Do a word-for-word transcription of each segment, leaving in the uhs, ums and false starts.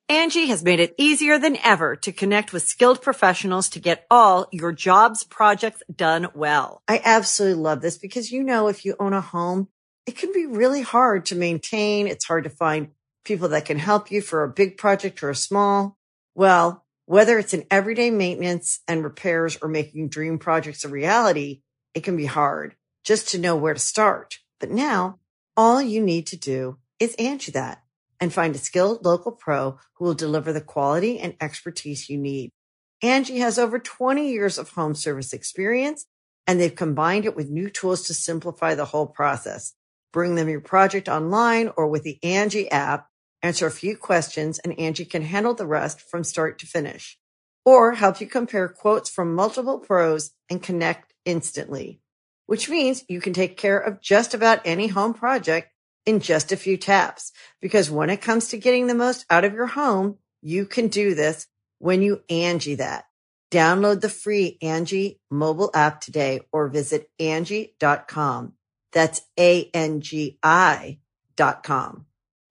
Angie has made it easier than ever to connect with skilled professionals to get all your jobs projects done well. I absolutely love this because, you know, if you own a home, it can be really hard to maintain. It's hard to find people that can help you for a big project or a small. Well, whether it's in everyday maintenance and repairs or making dream projects a reality, it can be hard just to know where to start. But now all you need to do is Angie that and find a skilled local pro who will deliver the quality and expertise you need. Angie has over twenty years of home service experience, and they've combined it with new tools to simplify the whole process. Bring them your project online or with the Angie app, answer a few questions, and Angie can handle the rest from start to finish. Or help you compare quotes from multiple pros and connect instantly, which means you can take care of just about any home project in just a few taps. Because when it comes to getting the most out of your home, you can do this when you Angie that. Download the free Angie mobile app today or visit Angie dot com. That's A N G I dot com.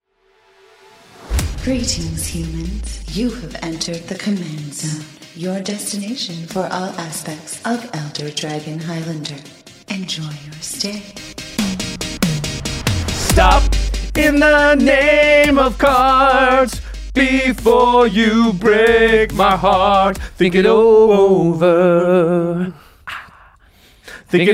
Greetings, humans. You have entered the Command Zone, your destination for all aspects of Elder Dragon Highlander. Enjoy your stay. Stop in the name of cards before you break my heart. Think it over. Think it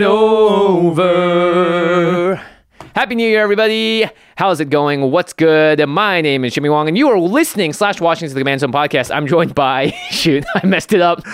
over. Happy New Year, everybody. How's it going? What's good? My name is Jimmy Wong, and you are listening slash watching to the Command Zone podcast. I'm joined by... Shoot, I messed it up.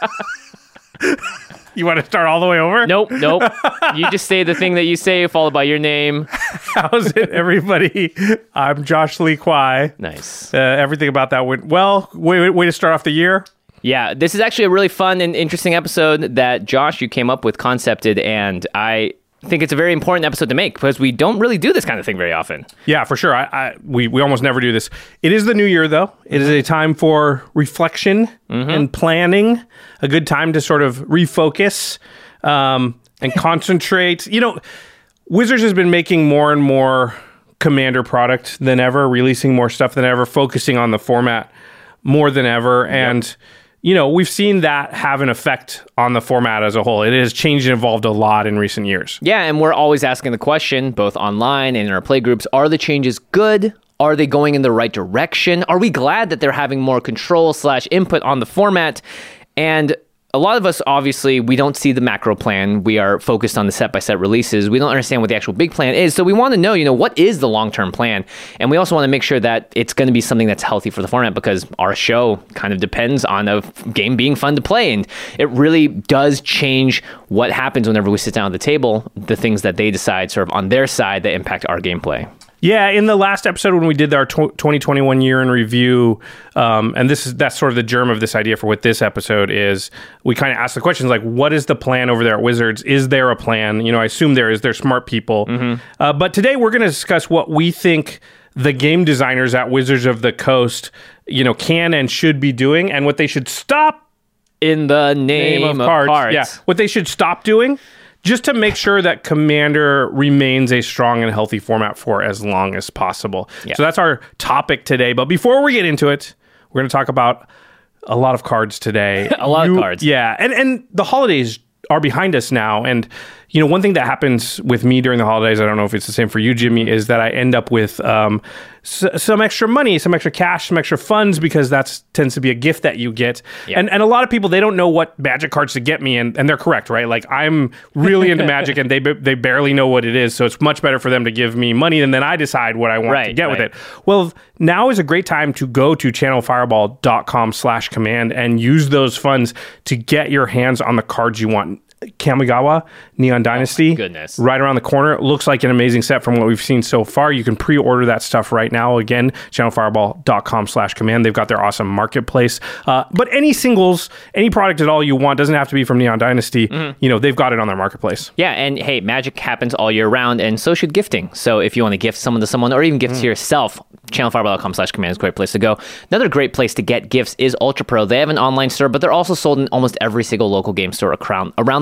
You want to start all the way over? Nope, nope. You just say the thing that you say, followed by your name. How's it, everybody? I'm Josh Lee Kwai. Nice. Uh, everything about that went well. Way, way to start off the year. Yeah, this is actually a really fun and interesting episode that, Josh, you came up with, concepted, and I think it's a very important episode to make because we don't really do this kind of thing very often. Yeah, for sure. I, I we, we almost never do this. It is the new year, though. It is a time for reflection mm-hmm. and planning, a good time to sort of refocus um, and concentrate. You know, Wizards has been making more and more Commander product than ever, releasing more stuff than ever, focusing on the format more than ever, and... Yep. You know, we've seen that have an effect on the format as a whole. It has changed and evolved a lot in recent years. Yeah, and we're always asking the question, both online and in our play groups, are the changes good? Are they going in the right direction? Are we glad that they're having more control slash input on the format? And a lot of us, obviously, we don't see the macro plan. We are focused on the set-by-set releases. We don't understand what the actual big plan is. So we want to know, you know, what is the long-term plan? And we also want to make sure that it's going to be something that's healthy for the format because our show kind of depends on a game being fun to play. And it really does change what happens whenever we sit down at the table, the things that they decide sort of on their side that impact our gameplay. Yeah, in the last episode when we did our twenty twenty-one year in review, um, and this is that's sort of the germ of this idea for what this episode is, we kind of asked the questions like, what is the plan over there at Wizards? Is there a plan? You know, I assume there is. They're smart people. Mm-hmm. Uh, but today we're going to discuss what we think the game designers at Wizards of the Coast, you know, can and should be doing, and what they should stop in the name, name of, of cards. cards. Yeah, what they should stop doing. Just to make sure that Commander remains a strong and healthy format for as long as possible. Yeah. So that's our topic today. But before we get into it, we're going to talk about a lot of cards today. a lot you, of cards. Yeah. And, and the holidays are behind us now. And, you know, one thing that happens with me during the holidays, I don't know if it's the same for you, Jimmy, is that I end up with um, s- some extra money, some extra cash, some extra funds, because that tends to be a gift that you get. Yeah. And and a lot of people, they don't know what Magic cards to get me, and, and they're correct, right? Like, I'm really into Magic, and they they barely know what it is, so it's much better for them to give me money, and then I decide what I want right, to get right. with it. Well, now is a great time to go to channelfireball.com slash command and use those funds to get your hands on the cards you want. Kamigawa, Neon Dynasty, oh goodness. right around the corner. It looks like an amazing set from what we've seen so far. You can pre-order that stuff right now. Again, channelfireball.com slash command. They've got their awesome marketplace. Uh, but any singles, any product at all you want, doesn't have to be from Neon Dynasty. Mm-hmm. You know, they've got it on their marketplace. Yeah, and hey, Magic happens all year round, and so should gifting. So if you want to gift someone to someone, or even gift mm. to yourself, channelfireball.com slash command is a great place to go. Another great place to get gifts is Ultra Pro. They have an online store, but they're also sold in almost every single local game store around, around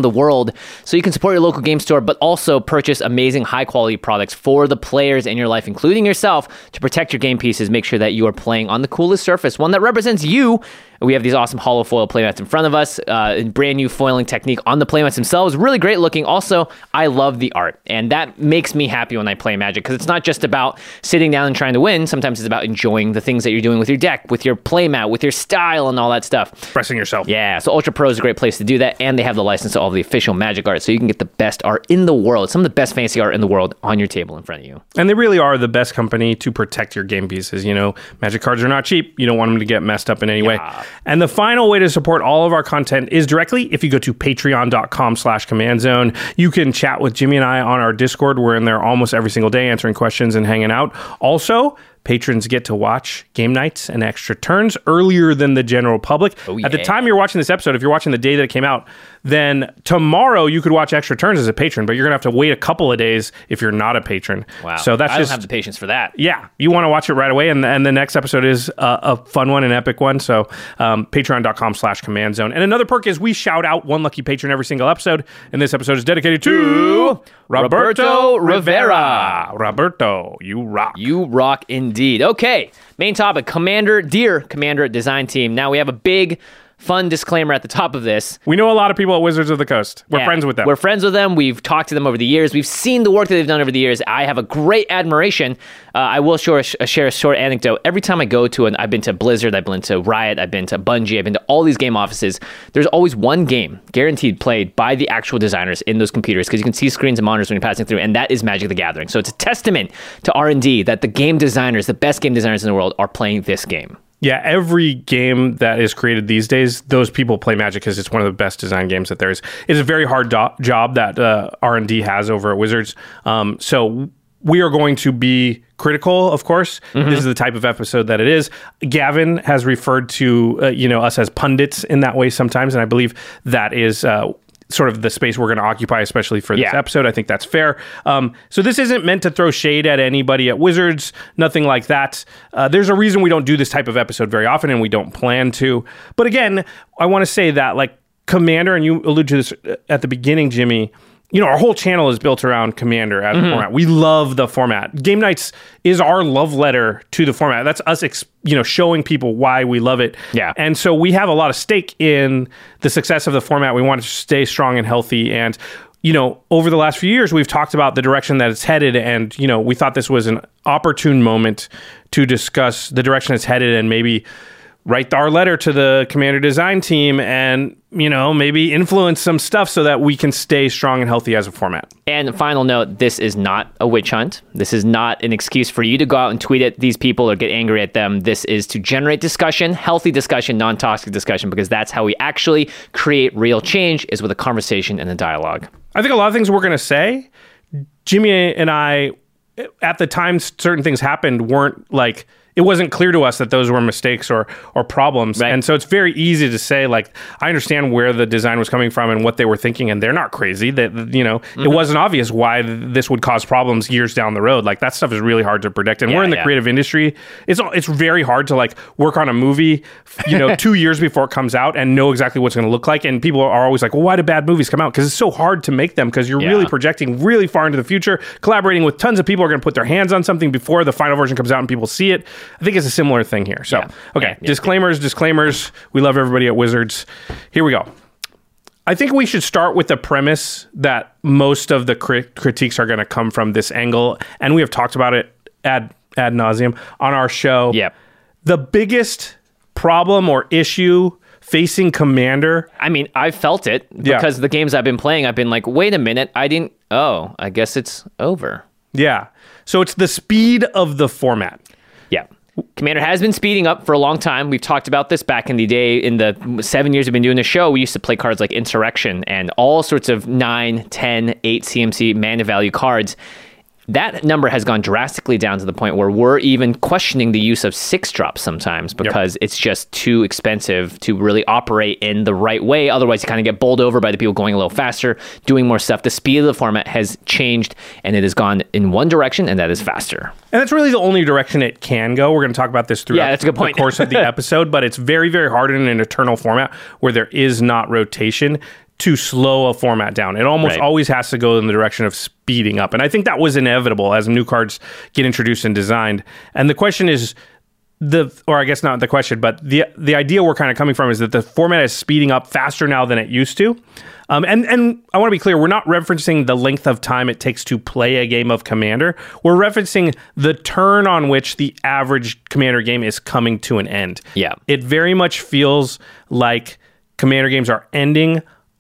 the world so you can support your local game store, but also purchase amazing high-quality products for the players in your life, including yourself, to protect your game pieces. Make sure that you are playing on the coolest surface, one that represents you. We have these awesome hollow foil playmats in front of us, uh, brand new foiling technique on the playmats themselves, really great looking. Also, I love the art, and that makes me happy when I play Magic, because it's not just about sitting down and trying to win. Sometimes it's about enjoying the things that you're doing with your deck, with your playmat, with your style, and all that stuff. Expressing yourself. Yeah, so Ultra Pro is a great place to do that, and they have the license to all the official Magic art, so you can get the best art in the world, some of the best fantasy art in the world on your table in front of you. And they really are the best company to protect your game pieces. You know, Magic cards are not cheap. You don't want them to get messed up in any way. Yeah. And the final way to support all of our content is directly if you go to patreon.com slash command zone. You can chat with Jimmy and I on our Discord. We're in there almost every single day answering questions and hanging out. Also, patrons get to watch game nights and extra turns earlier than the general public. Oh, yeah. At the time you're watching this episode, if you're watching the day that it came out, then tomorrow you could watch extra turns as a patron, but you're going to have to wait a couple of days if you're not a patron. Wow. So that's I just, don't have the patience for that. Yeah, you want to watch it right away, and, and the next episode is a, a fun one, an epic one. So um, patreon.com slash command zone. And another perk is we shout out one lucky patron every single episode, and this episode is dedicated to Roberto, Roberto Rivera. Roberto, you rock. You rock indeed. Okay, main topic, Commander, dear Commander Design Team. Now we have a big, fun disclaimer at the top of this. We know a lot of people at Wizards of the Coast. We're Yeah, friends with them. We're friends with them. We've talked to them over the years. We've seen the work that they've done over the years. I have a great admiration. Uh, I will share a, share a short anecdote. Every time I go to an, I've been to Blizzard, I've been to Riot, I've been to Bungie, I've been to all these game offices. There's always one game guaranteed played by the actual designers in those computers, because you can see screens and monitors when you're passing through, and that is Magic the Gathering. So it's a testament to R and D that the game designers, the best game designers in the world, are playing this game. Yeah, every game that is created these days, those people play Magic because it's one of the best design games that there is. It's a very hard do- job that uh, R and D has over at Wizards. Um, so we are going to be critical, of course. Mm-hmm. This is the type of episode that it is. Gavin has referred to uh, you know us as pundits in that way sometimes, and I believe that is Uh, sort of the space we're going to occupy, especially for this yeah. episode. I think that's fair. Um, so this isn't meant to throw shade at anybody at Wizards, nothing like that. Uh, there's a reason we don't do this type of episode very often, and we don't plan to. But again, I want to say that, like, Commander, and you alluded to this at the beginning, Jimmy, you know, our whole channel is built around Commander as mm-hmm. a format. We love the format. Game Nights is our love letter to the format. That's us, ex- you know, showing people why we love it. Yeah. And so we have a lot of stake in the success of the format. We want to stay strong and healthy. And, you know, over the last few years, we've talked about the direction that it's headed. And, you know, we thought this was an opportune moment to discuss the direction it's headed and maybe write our letter to the Commander design team and, you know, maybe influence some stuff so that we can stay strong and healthy as a format. And final note, this is not a witch hunt. This is not an excuse for you to go out and tweet at these people or get angry at them. This is to generate discussion, healthy discussion, non-toxic discussion, because that's how we actually create real change, is with a conversation and a dialogue. I think a lot of things we're going to say, Jimmy and I, at the time certain things happened, weren't like, it wasn't clear to us that those were mistakes or or problems. Right. And so it's very easy to say, like, I understand where the design was coming from and what they were thinking, and they're not crazy. That, you know, mm-hmm. it wasn't obvious why this would cause problems years down the road. Like, that stuff is really hard to predict. And yeah, we're in the yeah. creative industry. It's it's very hard to, like, work on a movie, you know, two years before it comes out and know exactly what's going to look like. And people are always like, well, why do bad movies come out? Because it's so hard to make them, because you're yeah. really projecting really far into the future, collaborating with tons of people who are going to put their hands on something before the final version comes out and people see it. I think it's a similar thing here. So, yeah. okay, yeah, yeah, disclaimers, yeah. disclaimers. We love everybody at Wizards. Here we go. I think we should start with the premise that most of the crit- critiques are going to come from this angle, and we have talked about it ad ad nauseum on our show. Yep. The biggest problem or issue facing Commander. I mean, I've felt it because yeah. the games I've been playing, I've been like, wait a minute, I didn't. Oh, I guess it's over. Yeah. So it's the speed of the format. Yeah. Commander has been speeding up for a long time. We've talked about this back in the day. In the seven years we've been doing the show, we used to play cards like Insurrection and all sorts of nine, ten, eight C M C mana value cards. That number has gone drastically down to the point where we're even questioning the use of six drops sometimes because yep. it's just too expensive to really operate in the right way. Otherwise, you kind of get bowled over by the people going a little faster, doing more stuff. The speed of the format has changed, and it has gone in one direction, and that is faster. And that's really the only direction it can go. We're going to talk about this throughout yeah, that's a good point. the course of the episode, but it's very, very hard in an eternal format where there is not rotation to slow a format down. It almost Right. always has to go in the direction of speeding up. And I think that was inevitable as new cards get introduced and designed. And the question is, the or I guess not the question, but the the idea we're kind of coming from is that the format is speeding up faster now than it used to. Um, and, and I want to be clear, we're not referencing the length of time it takes to play a game of Commander. We're referencing the turn on which the average Commander game is coming to an end. Yeah. It very much feels like Commander games are ending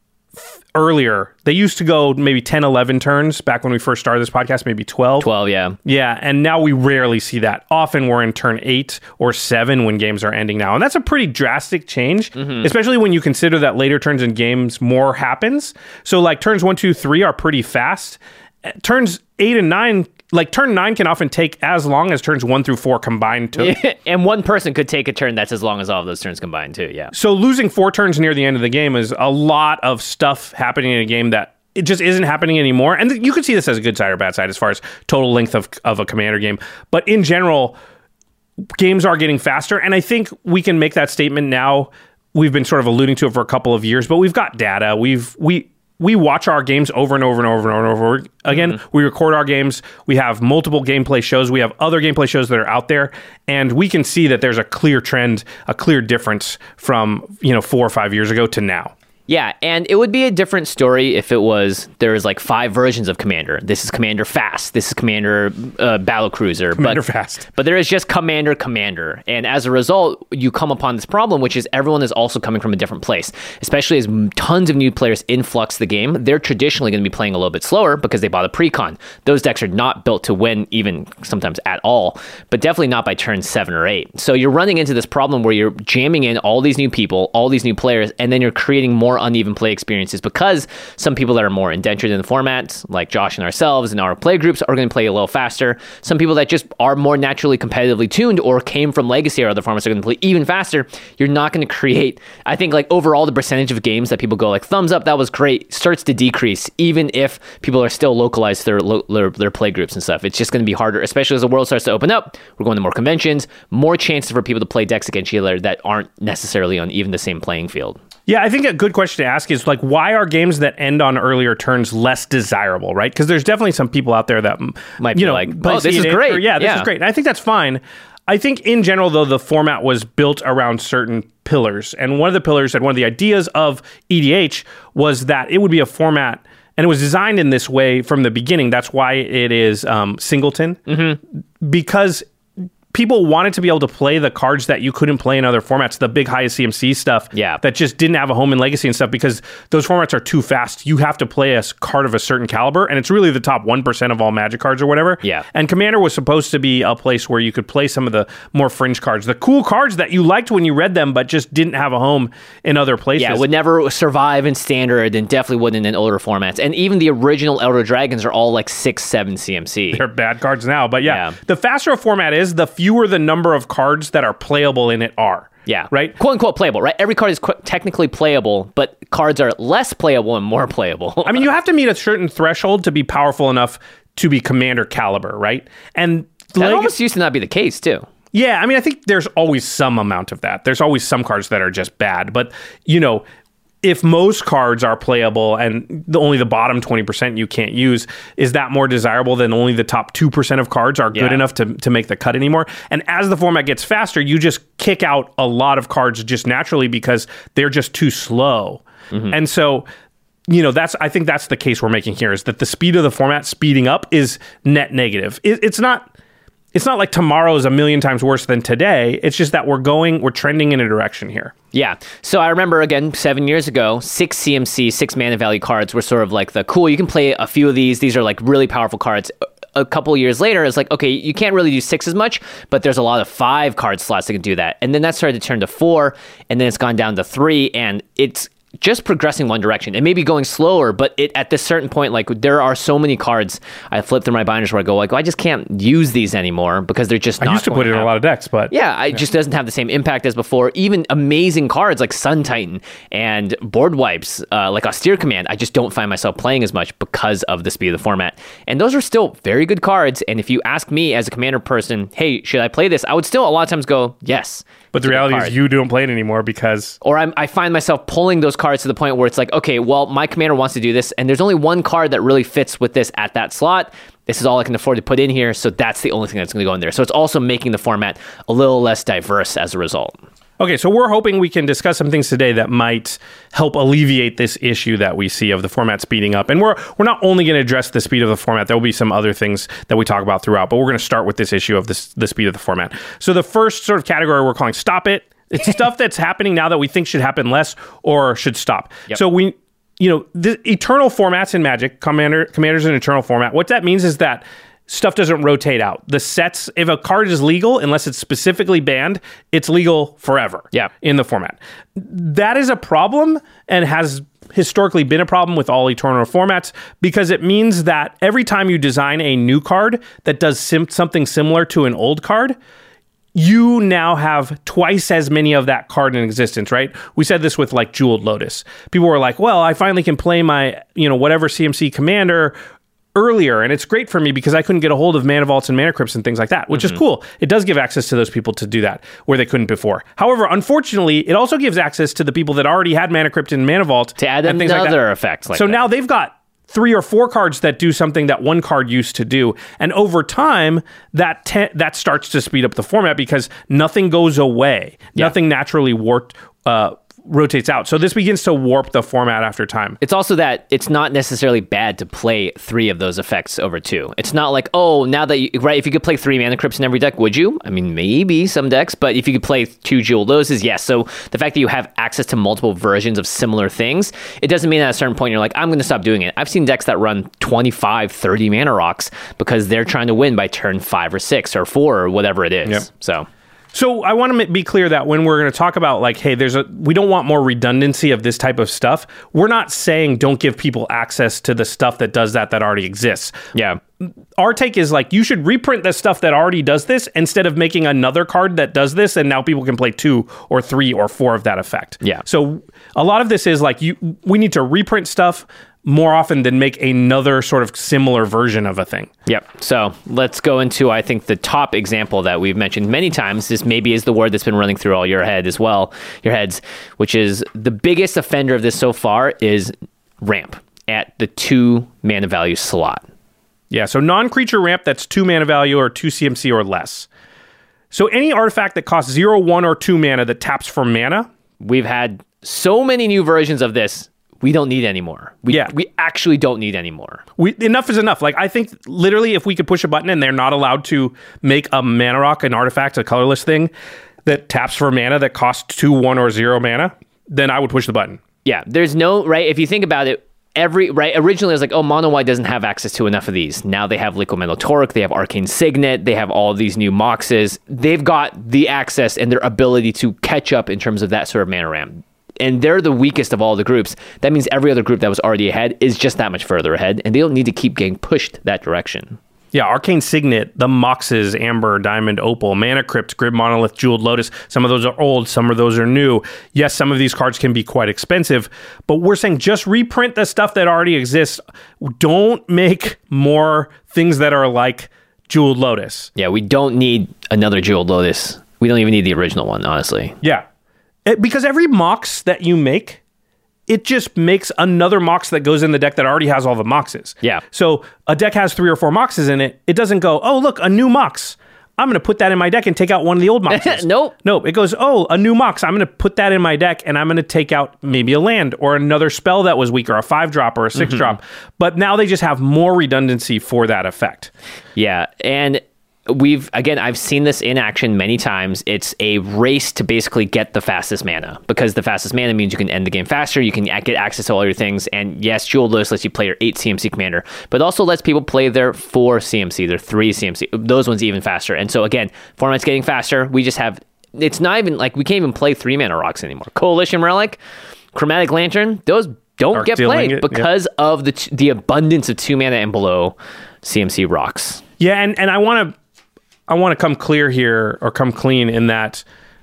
earlier. They used to go maybe ten, eleven turns back when we first started this podcast, maybe twelve. twelve, yeah. Yeah, and now we rarely see that. Often we're in turn eight or seven when games are ending now. And that's a pretty drastic change, mm-hmm. especially when you consider that later turns in games more happens. So like turns one, two, three are pretty fast. Turns eight and nine, like turn nine can often take as long as turns one through four combined took. And one person could take a turn that's as long as all of those turns combined too, yeah. So losing four turns near the end of the game is a lot of stuff happening in a game that it just isn't happening anymore. And th- you could see this as a good side or bad side as far as total length of, of a Commander game. But in general, games are getting faster. And I think we can make that statement now. We've been sort of alluding to it for a couple of years, but we've got data. We've, we, We watch our games over and over and over and over and over again. Mm-hmm. We record our games. We have multiple gameplay shows. We have other gameplay shows that are out there, and we can see that there's a clear trend, a clear difference from, you know, four or five years ago to now. Yeah, and it would be a different story if it was, there was like five versions of Commander. This is Commander Fast. This is Commander uh, Battlecruiser. Commander but, Fast. But there is just Commander Commander. And as a result, you come upon this problem, which is everyone is also coming from a different place. Especially as tons of new players influx the game, they're traditionally going to be playing a little bit slower because they bought a pre-con. Those decks are not built to win even sometimes at all, but definitely not by turn seven or eight. So you're running into this problem where you're jamming in all these new people, all these new players, and then you're creating more uneven play experiences because some people that are more indentured in the format, like Josh and ourselves and our play groups, are going to play a little faster. Some people that just are more naturally competitively tuned or came from Legacy or other formats are going to play even faster. You're not going to create, I think, like overall the percentage of games that people go like thumbs up, that was great, starts to decrease even if people are still localized to their, lo- their, their play groups and stuff. It's just going to be harder, especially as the world starts to open up. We're going to more conventions, more chances for people to play decks against each other that aren't necessarily on even the same playing field. Yeah, I think a good question to ask is like, why are games that end on earlier turns less desirable, right? Because there's definitely some people out there that might be you know, like, oh, this is great. Or, yeah, this yeah. is great. And I think that's fine. I think in general, though, the format was built around certain pillars. And one of the pillars and one of the ideas of E D H was that it would be a format, and it was designed in this way from the beginning. That's why it is um, singleton, mm-hmm. because people wanted to be able to play the cards that you couldn't play in other formats, the big highest C M C stuff yeah. that just didn't have a home in Legacy and stuff, because those formats are too fast. You have to play a card of a certain caliber, and it's really the top one percent of all Magic cards or whatever. Yeah. And Commander was supposed to be a place where you could play some of the more fringe cards, the cool cards that you liked when you read them, but just didn't have a home in other places. Yeah, would never survive in Standard and definitely wouldn't in older formats. And even the original Elder Dragons are all like six, seven C M C. They're bad cards now, but yeah, yeah. the faster a format is, the fewer the number of cards that are playable in it are. Yeah. Right? Quote unquote playable, right? Every card is qu- technically playable, but cards are less playable and more playable. I mean, you have to meet a certain threshold to be powerful enough to be Commander caliber, right? And that Leg- almost used to not be the case, too. Yeah, I mean, I think there's always some amount of that. There's always some cards that are just bad. But, you know, if most cards are playable and the, only the bottom twenty percent you can't use, is that more desirable than only the top two percent of cards are good yeah. enough to, to make the cut anymore? And as the format gets faster, you just kick out a lot of cards just naturally because they're just too slow. Mm-hmm. And so, you know, that's I think that's the case we're making here, is that the speed of the format speeding up is net negative. It, it's not... It's not like tomorrow is a million times worse than today. It's just that we're going, we're trending in a direction here. Yeah. So I remember, again, seven years ago, six C M C, six mana value cards were sort of like the cool, you can play a few of these. These are like really powerful cards. A couple of years later, it's like, okay, you can't really do six as much, but there's a lot of five card slots that can do that. And then that started to turn to four, and then it's gone down to three, and it's just progressing one direction. It may be going slower, but it at this certain point, like there are so many cards I flip through my binders where I go like, well, I just can't use these anymore because they're just I not used to going put it in have- a lot of decks, but yeah, it yeah. just doesn't have the same impact as before. Even amazing cards like Sun Titan and Board Wipes, uh, like Austere Command, I just don't find myself playing as much because of the speed of the format. And those are still very good cards. And if you ask me as a Commander person, hey, should I play this? I would still a lot of times go, yes. But the reality is you don't play it anymore because... Or I'm, I find myself pulling those cards to the point where it's like, okay, well, my commander wants to do this, and there's only one card that really fits with this at that slot. This is all I can afford to put in here, so that's the only thing that's going to go in there. So it's also making the format a little less diverse as a result. Okay, so we're hoping we can discuss some things today that might help alleviate this issue that we see of the format speeding up. And we're we're not only going to address the speed of the format, there will be some other things that we talk about throughout, but we're going to start with this issue of this, the speed of the format. So the first sort of category we're calling Stop It. It's stuff that's happening now that we think should happen less or should stop. Yep. So we, you know, the eternal formats in Magic, Commander, Commander's an eternal format. What that means is that stuff doesn't rotate out. The sets, if a card is legal, unless it's specifically banned, it's legal forever yeah. in the format. That is a problem and has historically been a problem with all eternal formats because it means that every time you design a new card that does sim- something similar to an old card, you now have twice as many of that card in existence, right? We said this with like Jeweled Lotus. People were like, well, I finally can play my, you know, whatever C M C commander earlier, and it's great for me because I couldn't get a hold of Mana Vaults and Mana Crypts and things like that, which mm-hmm. is cool. It does give access to those people to do that where they couldn't before. However, unfortunately, it also gives access to the people that already had Mana Crypt and Mana Vault to add and things another like effect. Like so that. Now they've got three or four cards that do something that one card used to do, and over time, that te- that starts to speed up the format because nothing goes away, yeah. nothing naturally warped. Uh, rotates out. So this begins to warp the format after time. It's also that it's not necessarily bad to play three of those effects over two. It's not like, oh, now that you, right, if you could play three Mana Crypts in every deck, would you? I mean, maybe some decks, but if you could play two Jeweled Lotuses, yes. So the fact that you have access to multiple versions of similar things, it doesn't mean at a certain point you're like, I'm going to stop doing it. I've seen decks that run twenty-five, thirty Mana Rocks because they're trying to win by turn five or six or four or whatever it is. Yep. So... So I want to be clear that when we're going to talk about like, hey, there's a, we don't want more redundancy of this type of stuff. We're not saying don't give people access to the stuff that does that that already exists. Yeah. Our take is like, you should reprint the stuff that already does this instead of making another card that does this. And now people can play two or three or four of that effect. Yeah. So a lot of this is like, you, we need to reprint stuff more often than make another sort of similar version of a thing. Yep. So let's go into, I think, the top example that we've mentioned many times. This maybe is the word that's been running through all your head as well, your heads, which is the biggest offender of this so far is ramp at the two mana value slot. Yeah. So non-creature ramp that's two mana value or two C M C or less. So any artifact that costs zero, one, or two mana that taps for mana. We've had so many new versions of this. We don't need anymore. We, yeah. we actually don't need anymore. We, enough is enough. Like, I think literally if we could push a button and they're not allowed to make a mana rock, an artifact, a colorless thing that taps for mana that costs two, one, or zero mana, then I would push the button. Yeah, there's no, right, if you think about it, every, right, originally it was like, oh, Mono White doesn't have access to enough of these. Now they have Liquid Metal Torque, they have Arcane Signet, they have all these new Moxes. They've got the access and their ability to catch up in terms of that sort of mana ramp. And they're the weakest of all the groups. That means every other group that was already ahead is just that much further ahead, and they don't need to keep getting pushed that direction. Yeah, Arcane Signet, the Moxes, Amber, Diamond, Opal, Mana Crypt, Grid Monolith, Jeweled Lotus. Some of those are old, some of those are new. Yes, some of these cards can be quite expensive, but we're saying just reprint the stuff that already exists. Don't make more things that are like Jeweled Lotus. Yeah, we don't need another Jeweled Lotus. We don't even need the original one, honestly. Yeah. It, because every Mox that you make, it just makes another Mox that goes in the deck that already has all the Moxes. Yeah. So a deck has three or four Moxes in it. It doesn't go, oh, look, a new Mox. I'm going to put that in my deck and take out one of the old Moxes. Nope. Nope. It goes, oh, a new Mox. I'm going to put that in my deck and I'm going to take out maybe a land or another spell that was weak or a five drop or a six mm-hmm. drop. But now they just have more redundancy for that effect. Yeah. And we've, again, I've seen this in action many times. It's a race to basically get the fastest mana, because the fastest mana means you can end the game faster, you can get access to all your things, and yes, Jeweled Lotus lets you play your eight C M C commander, but also lets people play their four C M C, their three C M C, those ones even faster. And so again, format's getting faster. We just have, it's not even, like, we can't even play three mana rocks anymore. Coalition Relic, Chromatic Lantern, those don't Arc get played it, because yep. of the t- the abundance of two mana and below C M C rocks. Yeah, and, and I want to I want to come clear here, or come clean in that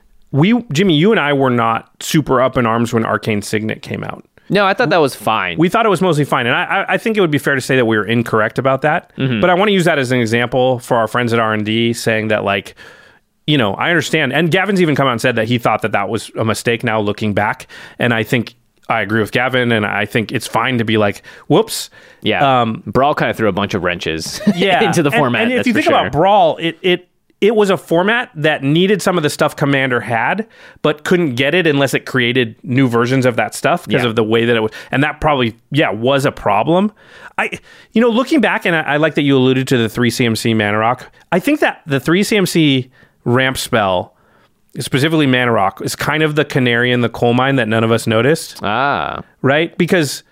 we, Jimmy, you and I were not super up in arms when Arcane Signet came out. No, I thought that was fine. We thought it was mostly fine. And I, I think it would be fair to say that we were incorrect about that. Mm-hmm. But I want to use that as an example for our friends at R and D, saying that, like, you know, I understand. And Gavin's even come out and said that he thought that that was a mistake now looking back. And I think I agree with Gavin, and I think it's fine to be like, whoops. Yeah. Um, Brawl kind of threw a bunch of wrenches yeah. into the format. And, and if you think sure. about Brawl, it, it it was a format that needed some of the stuff Commander had, but couldn't get it unless it created new versions of that stuff because yeah. of the way that it was. And that probably, yeah, was a problem. I, you know, looking back, and I, I like that you alluded to the three C M C Mana Rock. I think that the three C M C ramp spell, specifically Mana Rock, is kind of the canary in the coal mine that none of us noticed. Ah. Right? Because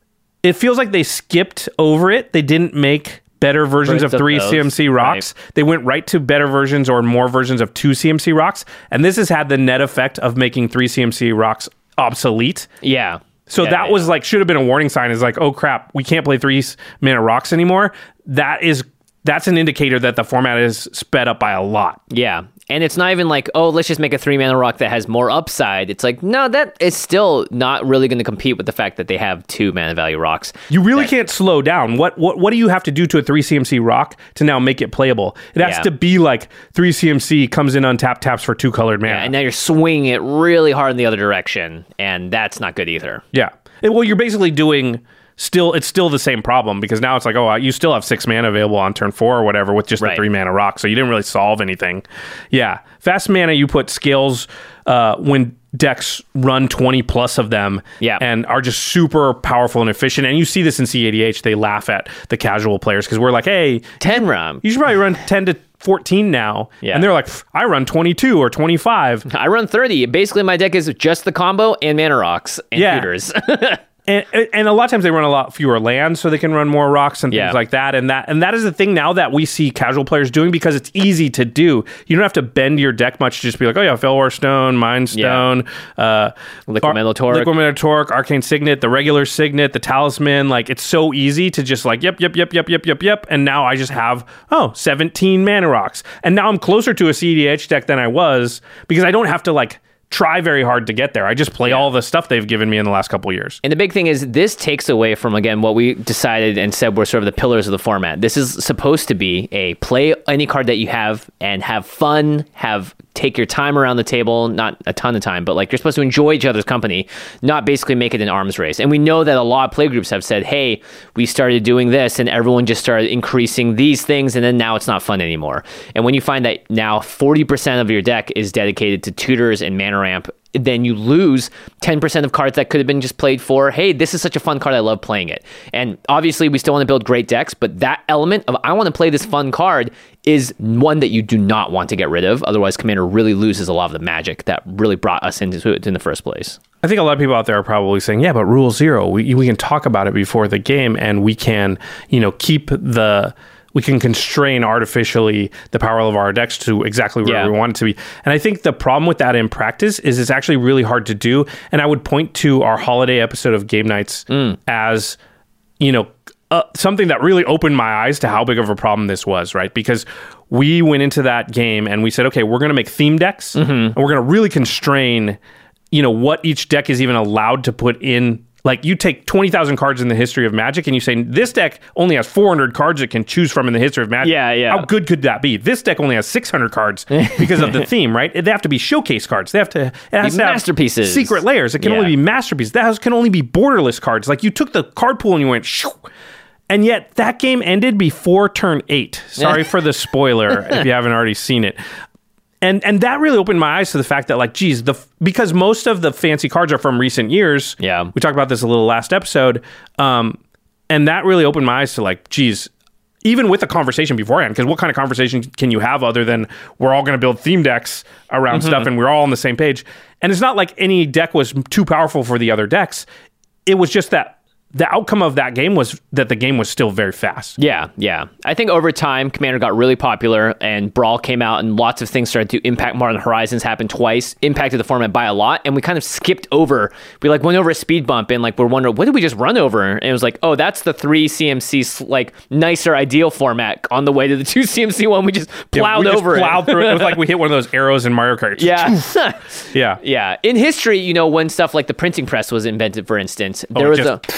it feels like they skipped over it. They didn't make better versions of three C M C rocks. Right. They went right to better versions or more versions of two C M C rocks. And this has had the net effect of making three C M C rocks obsolete. Yeah. So yeah, that yeah. was like, should have been a warning sign. Is like, oh crap, we can't play three mana rocks anymore. That is, that's an indicator that the format is sped up by a lot. Yeah. And it's not even like, oh, let's just make a three mana rock that has more upside. It's like, no, that is still not really going to compete with the fact that they have two mana value rocks. You really that, can't slow down. What what what do you have to do to a three C M C rock to now make it playable? It has yeah. to be like three C M C comes in untapped, taps for two colored mana. Yeah, and now you're swinging it really hard in the other direction, and that's not good either. Yeah. It, well, you're basically doing... Still, it's still the same problem because now it's like, oh, you still have six mana available on turn four or whatever with just right. the three mana rock, so you didn't really solve anything. Yeah, fast mana, you put scales uh, when decks run twenty plus of them yeah. and are just super powerful and efficient. And you see this in C A D H; they laugh at the casual players because we're like, hey, ten ram, you should probably run ten to fourteen now. Yeah. And they're like, I run twenty-two or twenty-five. I run thirty. Basically, my deck is just the combo and mana rocks and yeah. tutors. And, and a lot of times they run a lot fewer lands so they can run more rocks and things yeah. like that. And that and that is the thing now that we see casual players doing because it's easy to do. You don't have to bend your deck much to just be like, oh yeah, Felwar Stone, Mind Stone, yeah. uh, Liquid Metal Torque. Liquid Metal Torque, Arcane Signet, the regular Signet, the Talisman. Like, it's so easy to just like, yep, yep, yep, yep, yep, yep, yep. And now I just have, oh, seventeen mana rocks. And now I'm closer to a C D H deck than I was because I don't have to like try very hard to get there. I just play yeah. all the stuff they've given me in the last couple of years. And the big thing is this takes away from, again, what we decided and said were sort of the pillars of the format. This is supposed to be a play any card that you have and have fun, have take your time around the table, not a ton of time, but like you're supposed to enjoy each other's company, not basically make it an arms race. And we know that a lot of play groups have said, hey, we started doing this and everyone just started increasing these things and then now it's not fun anymore. And when you find that now forty percent of your deck is dedicated to tutors and mana ramp, then you lose ten percent of cards that could have been just played for, hey, this is such a fun card, I love playing it. And obviously we still want to build great decks, but that element of I want to play this fun card is one that you do not want to get rid of. Otherwise, Commander really loses a lot of the magic that really brought us into it in the first place. I think a lot of people out there are probably saying, yeah, but Rule Zero, we we can talk about it before the game and we can, you know, keep the... we can constrain artificially the power of our decks to exactly where yeah. we want it to be. And I think the problem with that in practice is it's actually really hard to do. And I would point to our holiday episode of Game Nights mm. as, you know, uh, something that really opened my eyes to how big of a problem this was, right? Because we went into that game and we said, okay, we're going to make theme decks mm-hmm. and we're going to really constrain, you know, what each deck is even allowed to put in. Like, you take twenty thousand cards in the history of Magic and you say, this deck only has four hundred cards it can choose from in the history of Magic. Yeah, yeah. How good could that be? This deck only has six hundred cards because of the theme, right? They have to be showcase cards. They have to... It has be to have masterpieces. Secret layers. It can yeah. only be masterpieces. That has, can only be borderless cards. Like, you took the card pool and you went... Shoo, and yet, that game ended before turn eight. Sorry for the spoiler if you haven't already seen it. And and that really opened my eyes to the fact that, like, geez, the because most of the fancy cards are from recent years. Yeah. We talked about this a little last episode. Um, and that really opened my eyes to, like, geez, even with the conversation beforehand, because what kind of conversation can you have other than we're all going to build theme decks around mm-hmm. stuff and we're all on the same page? And it's not like any deck was too powerful for the other decks. It was just that the outcome of that game was that the game was still very fast. Yeah, yeah. I think over time, Commander got really popular and Brawl came out and lots of things started to impact. Modern Horizons happened twice, impacted the format by a lot, and we kind of skipped over. We like went over a speed bump and like we're wondering, what did we just run over? And it was like, oh, that's the three C M C like nicer ideal format on the way to the two C M C one. We just plowed yeah, we over just plowed it. through it. It was like we hit one of those arrows in Mario Kart. Yeah. yeah. Yeah. In history, you know, when stuff like the printing press was invented, for instance, there oh, was just, a...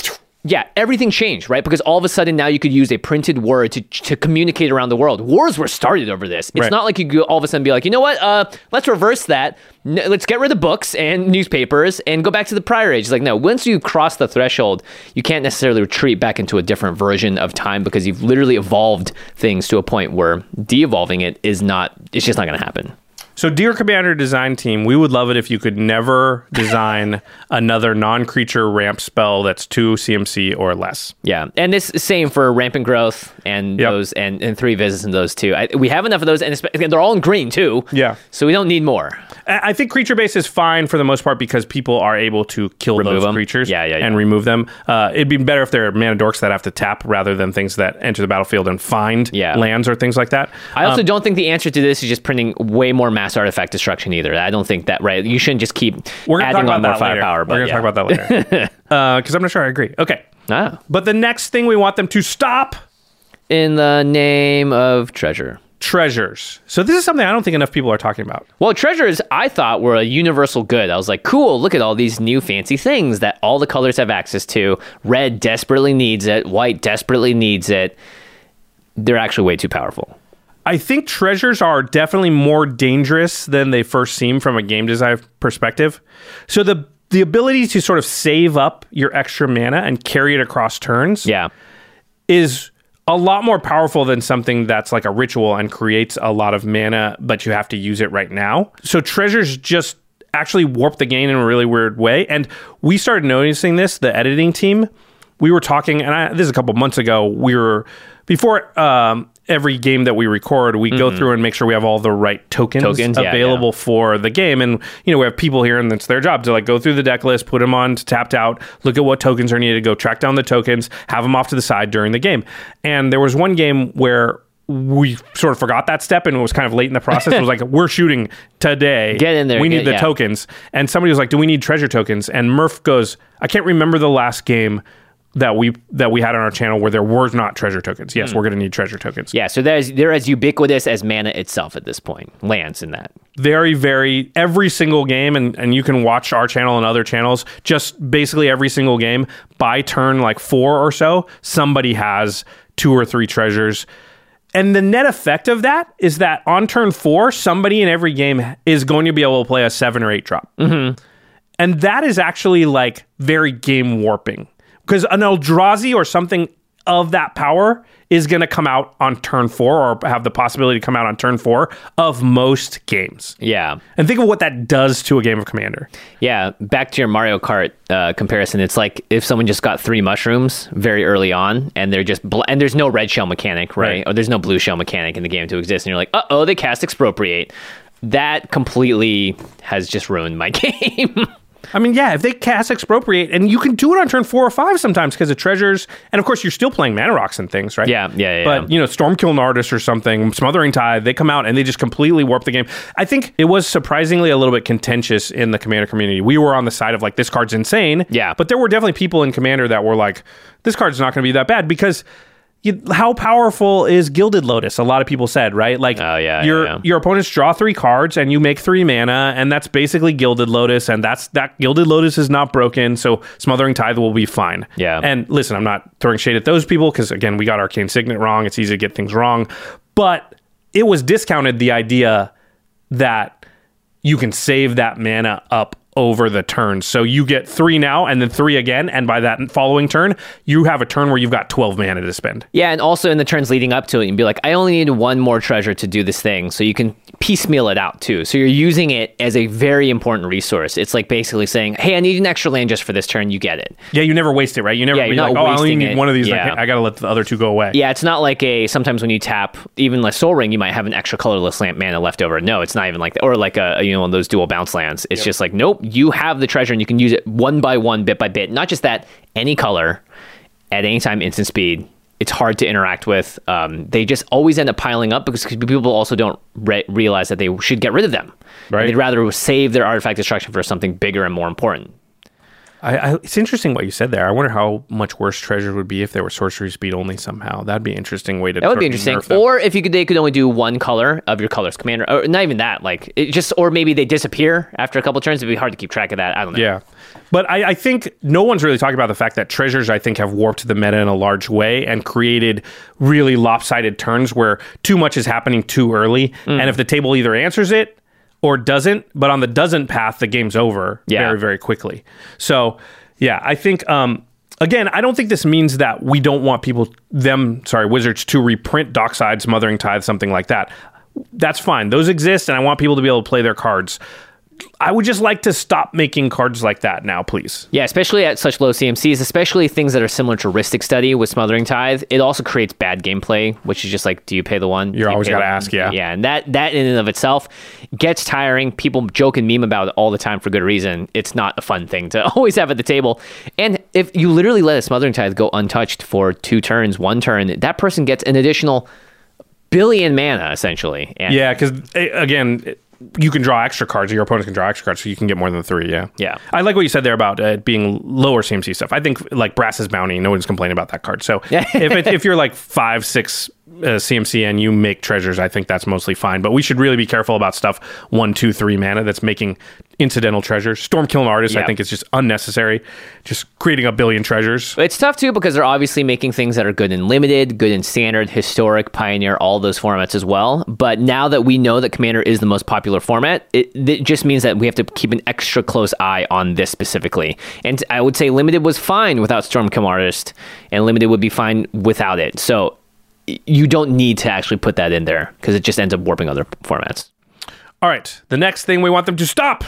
Yeah, everything changed, right? Because all of a sudden now you could use a printed word to to communicate around the world. Wars were started over this. It's Right. not like you could all of a sudden be like, you know what? Uh, let's reverse that. N- let's get rid of books and newspapers and go back to the prior age. It's like, no, once you cross the threshold, you can't necessarily retreat back into a different version of time because you've literally evolved things to a point where de-evolving it is not, it's just not going to happen. So, dear Commander design team, we would love it if you could never design another non-creature ramp spell that's two C M C or less. Yeah, and this same for rampant growth and Yep. those and, and three visits and those too. I, we have enough of those, and espe- they're all in green too. Yeah. so we don't need more. I I think creature base is fine for the most part because people are able to kill Remove those them? creatures Yeah, yeah, yeah. and remove them. Uh, it'd be better if they're mana dorks that have to tap rather than things that enter the battlefield and find Yeah. lands or things like that. I also Um, don't think the answer to this is just printing way more mass artifact destruction either. I don't think that right. You shouldn't just keep we're gonna adding talk on about more that firepower. later. But We're going to yeah. talk about that later because I'm not sure I agree. Okay. Ah. But the next thing we want them to stop In the name of treasure. treasures. So this is something I don't think enough people are talking about. Well, treasures, I thought, were a universal good. I was like, cool, look at all these new fancy things that all the colors have access to. Red desperately needs it. White desperately needs it. They're actually way too powerful. I think treasures are definitely more dangerous than they first seem from a game design perspective. So the the ability to sort of save up your extra mana and carry it across turns Yeah. is a lot more powerful than something that's like a ritual and creates a lot of mana, but you have to use it right now. So treasures just actually warp the game in a really weird way. And we started noticing this, the editing team. We were talking, and I, this is a couple months ago, we were, before um, every game that we record, we go through and make sure we have all the right tokens, Tokens, yeah, available yeah. for the game. And, you know, we have people here and it's their job to like go through the deck list, put them on to tapped out, look at what tokens are needed, go track down the tokens, have them off to the side during the game. And there was one game where we sort of forgot that step and it was kind of late in the process. It was like, we're shooting today. Get in there, We get- need the yeah. tokens. And somebody was like, do we need treasure tokens? And Murph goes, I can't remember the last game that we that we had on our channel where there were not treasure tokens. Yes, we're going to need treasure tokens. Yeah, so there's, they're as ubiquitous as mana itself at this point. Lands in that. Very, very, every single game, and, and you can watch our channel and other channels, just basically every single game, by turn like four or so, somebody has two or three treasures. And the net effect of that is that on turn four, somebody in every game is going to be able to play a seven or eight drop. Mm-hmm. And that is actually like very game warping. Because an Eldrazi or something of that power is going to come out on turn four or have the possibility to come out on turn four of most games. Yeah. And think of what that does to a game of Commander. Yeah, back to your Mario Kart uh, comparison, it's like if someone just got three mushrooms very early on, and they're just bl- and there's no red shell mechanic, right? Right. Or there's no blue shell mechanic in the game to exist, and you're like, uh oh, they cast Expropriate. That completely has just ruined my game. I mean, yeah, if they cast Expropriate, and you can do it on turn four or five sometimes because of treasures, and of course you're still playing Mana Rocks and things, right? Yeah, yeah, yeah, But, yeah. you know, Stormkiln Artist or something, Smothering Tide, they come out and they just completely warp the game. I think it was surprisingly a little bit contentious in the Commander community. We were on the side of like, this card's insane. Yeah. But there were definitely people in Commander that were like, this card's not going to be that bad because... You, how powerful is Gilded Lotus? A lot of people said, right? Like, Oh, yeah, your yeah, yeah. your opponents draw three cards, and you make three mana, and that's basically Gilded Lotus, and that's that Gilded Lotus is not broken, so Smothering Tithe will be fine. Yeah. And listen, I'm not throwing shade at those people because again, we got Arcane Signet wrong. It's easy to get things wrong, but it was discounted the idea that you can save that mana up over the turns. So you get three now and then three again. And by that following turn, you have a turn where you've got twelve mana to spend. Yeah, and also in the turns leading up to it, you'd be like, I only need one more treasure to do this thing. So you can piecemeal it out too. So you're using it as a very important resource. It's like basically saying, hey, I need an extra land just for this turn. You get it. Yeah, you never waste it, right? You never Yeah, be you're like, not oh, I only wasting need it. one of these. Yeah. I, I got to let the other two go away. Yeah, it's not like a, sometimes when you tap, even like Soul Ring, you might have an extra colorless land mana left over. No, it's not even like that. Or like a, you know, one of those dual bounce lands. It's just like, nope, you have the treasure and you can use it one by one, bit by bit. Not just that, any color at any time, instant speed. It's hard to interact with. Um, they just always end up piling up because people also don't re- realize that they should get rid of them. Right. They'd rather save their artifact destruction for something bigger and more important. I, I, it's interesting what you said there. I wonder how much worse treasures would be if they were sorcery speed only somehow. That'd be an interesting way to. That would be interesting. Or if you could, they could only do one color of your color's commander, or not even that. Like it just, or maybe they disappear after a couple turns. It'd be hard to keep track of that. I don't know. Yeah, but I, I think no one's really talking about the fact that treasures, I think, have warped the meta in a large way and created really lopsided turns where too much is happening too early, mm. and if the table either answers it or doesn't, but on the doesn't path, the game's over yeah. very, very quickly. So, yeah, I think, um, again, I don't think this means that we don't want people, them, sorry, Wizards, to reprint Dockside, Smothering Tithe, something like that. That's fine. Those exist, and I want people to be able to play their cards. I would just like to stop making cards like that now, please. Yeah, especially at such low C M Cs, especially things that are similar to Rhystic Study with Smothering Tithe. It also creates bad gameplay, which is just like, do you pay the one? You're you always got to ask, yeah. Yeah, and that, that in and of itself gets tiring. People joke and meme about it all the time for good reason. It's not a fun thing to always have at the table. And if you literally let a Smothering Tithe go untouched for two turns, one turn, that person gets an additional billion mana, essentially. And yeah, because, again... It, you can draw extra cards, or your opponents can draw extra cards, so you can get more than three, yeah. Yeah. I like what you said there about uh, it being lower C M C stuff. I think, like, Brass's Bounty, no one's complaining about that card. So if it, if you're, like, five, six uh, C M C and you make treasures, I think that's mostly fine. But we should really be careful about stuff one, two, three mana that's making incidental treasures. Stormkiln Artist, yeah. I think, is just unnecessary. Just creating a billion treasures. It's tough, too, because they're obviously making things that are good in Limited, good in Standard, Historic, Pioneer, all those formats as well. But now that we know that Commander is the most popular format, it, it just means that we have to keep an extra close eye on this specifically. And I would say Limited was fine without Stormkiln Artist, and Limited would be fine without it. So you don't need to actually put that in there, because it just ends up warping other formats. All right. The next thing we want them to stop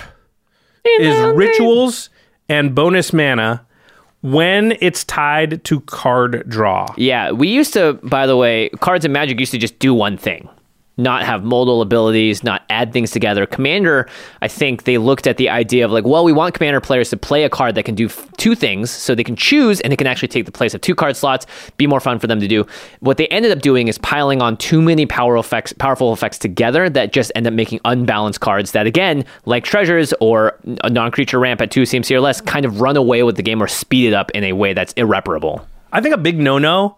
is rituals and bonus mana when it's tied to card draw. Yeah, we used to, by the way, Cards and Magic used to just do one thing. Not have modal abilities, not add things together. Commander, I think they looked at the idea of like, well, we want Commander players to play a card that can do f- two things, so they can choose and it can actually take the place of two card slots, be more fun for them to do. What they ended up doing is piling on too many power effects, powerful effects together that just end up making unbalanced cards that, again, like treasures or a non-creature ramp at two C M C or less, kind of run away with the game or speed it up in a way that's irreparable. I think a big no-no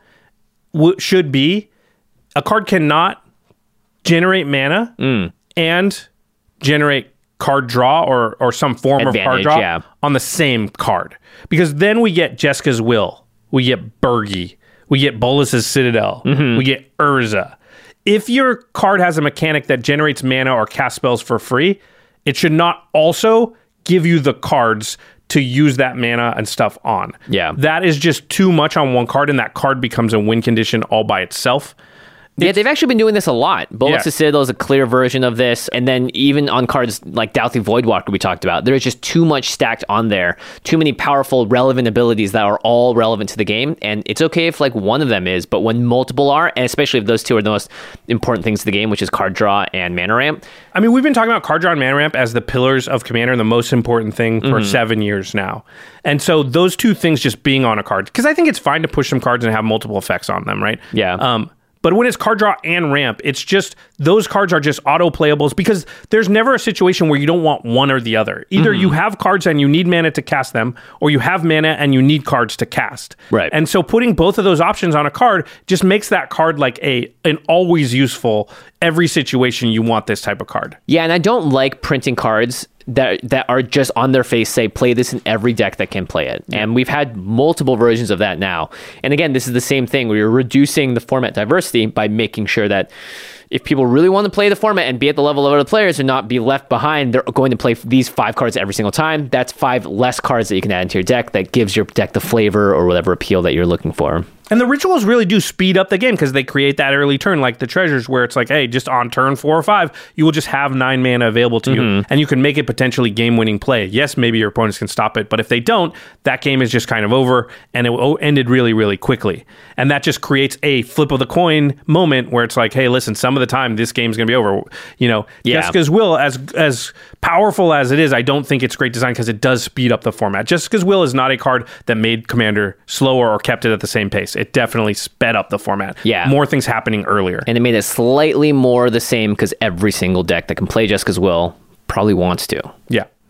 w- should be a card cannot generate mana mm. and generate card draw or or some form Advantage, of card draw yeah. on the same card. Because then we get Jeska's Will, we get Birgi, we get Bolas's Citadel, mm-hmm. we get Urza. If your card has a mechanic that generates mana or cast spells for free, it should not also give you the cards to use that mana and stuff on. Yeah. That is just too much on one card, and that card becomes a win condition all by itself. Yeah, they've actually been doing this a lot. Bolas yeah. Citadel is a clear version of this. And then even on cards like Douthly Voidwalker we talked about, there's just too much stacked on there. Too many powerful, relevant abilities that are all relevant to the game. And it's okay if like one of them is, but when multiple are, and especially if those two are the most important things to the game, which is card draw and mana ramp. I mean, we've been talking about card draw and mana ramp as the pillars of Commander and the most important thing for mm-hmm. seven years now. And so those two things just being on a card, because I think it's fine to push some cards and have multiple effects on them, right? Yeah. Um, But when it's card draw and ramp, it's just, those cards are just auto playables because there's never a situation where you don't want one or the other. Either mm-hmm. you have cards and you need mana to cast them, or you have mana and you need cards to cast. Right. And so putting both of those options on a card just makes that card like a an always useful, every situation you want this type of card. Yeah, and I don't like printing cards that that are just on their face say play this in every deck that can play it. Yeah. And we've had multiple versions of that now. And again, this is the same thing where you're reducing the format diversity by making sure that if people really want to play the format and be at the level of other players and not be left behind, they're going to play these five cards every single time. That's five less cards that you can add into your deck that gives your deck the flavor or whatever appeal that you're looking for. And the rituals really do speed up the game because they create that early turn, like the treasures, where it's like, hey, just on turn four or five, you will just have nine mana available to mm-hmm. you, and you can make it potentially game-winning play. Yes, maybe your opponents can stop it, but if they don't, that game is just kind of over, and it ended really, really quickly. And that just creates a flip of the coin moment where it's like, hey, listen, some of the time this game's going to be over. You know, yeah. Jeska's Will, as as powerful as it is, I don't think it's great design because it does speed up the format. Jeska's Will is not a card that made Commander slower or kept it at the same pace. It definitely sped up the format. Yeah. More things happening earlier. And it made it slightly more the same because every single deck that can play Jeska's Will probably wants to. Yeah.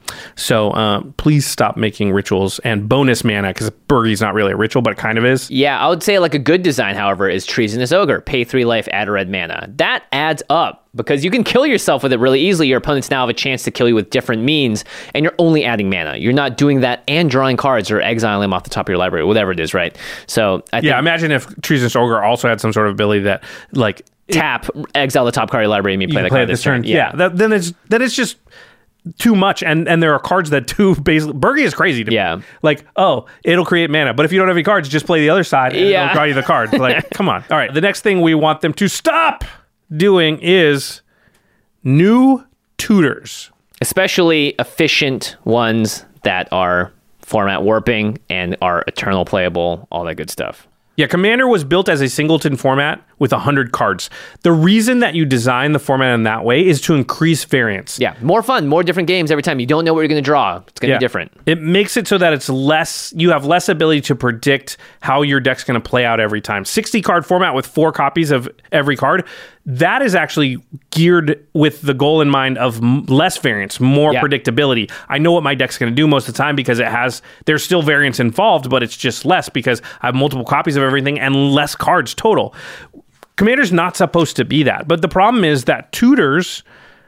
So uh, please stop making rituals and bonus mana, because Birgi's not really a ritual, but it kind of is. Yeah, I would say like a good design, however, is Treasonous Ogre. Pay three life, add a red mana. That adds up because you can kill yourself with it really easily. Your opponents now have a chance to kill you with different means, and you're only adding mana. You're not doing that and drawing cards or exiling them off the top of your library, whatever it is, right? So I think, yeah, imagine if Treasonous Ogre also had some sort of ability that, like, tap, exile the top card of your library, and you play the play card this this turn. turn. Yeah, Yeah, that, then it's then it's just too much, and and there are cards that do basically. Birgi is crazy to Yeah. me. Like, oh, it'll create mana, but if you don't have any cards, just play the other side, and Yeah. it'll draw you the card. Like, come on. All right, the next thing we want them to stop doing is new tutors. especially efficient ones that are format warping and are eternal playable, all that good stuff. Yeah, Commander was built as a singleton format with one hundred cards. The reason that you design the format in that way is to increase variance. Yeah, more fun, more different games every time. You don't know what you're going to draw. It's going to Yeah. be different. It makes it so that it's less, you have less ability to predict how your deck's going to play out every time. sixty card format with four copies of every card, that is actually geared with the goal in mind of m- less variance, more Yeah. predictability. I know what my deck's going to do most of the time because it has, there's still variance involved, but it's just less because I have multiple copies of everything and less cards total. Commander's not supposed to be that. But the problem is that tutors,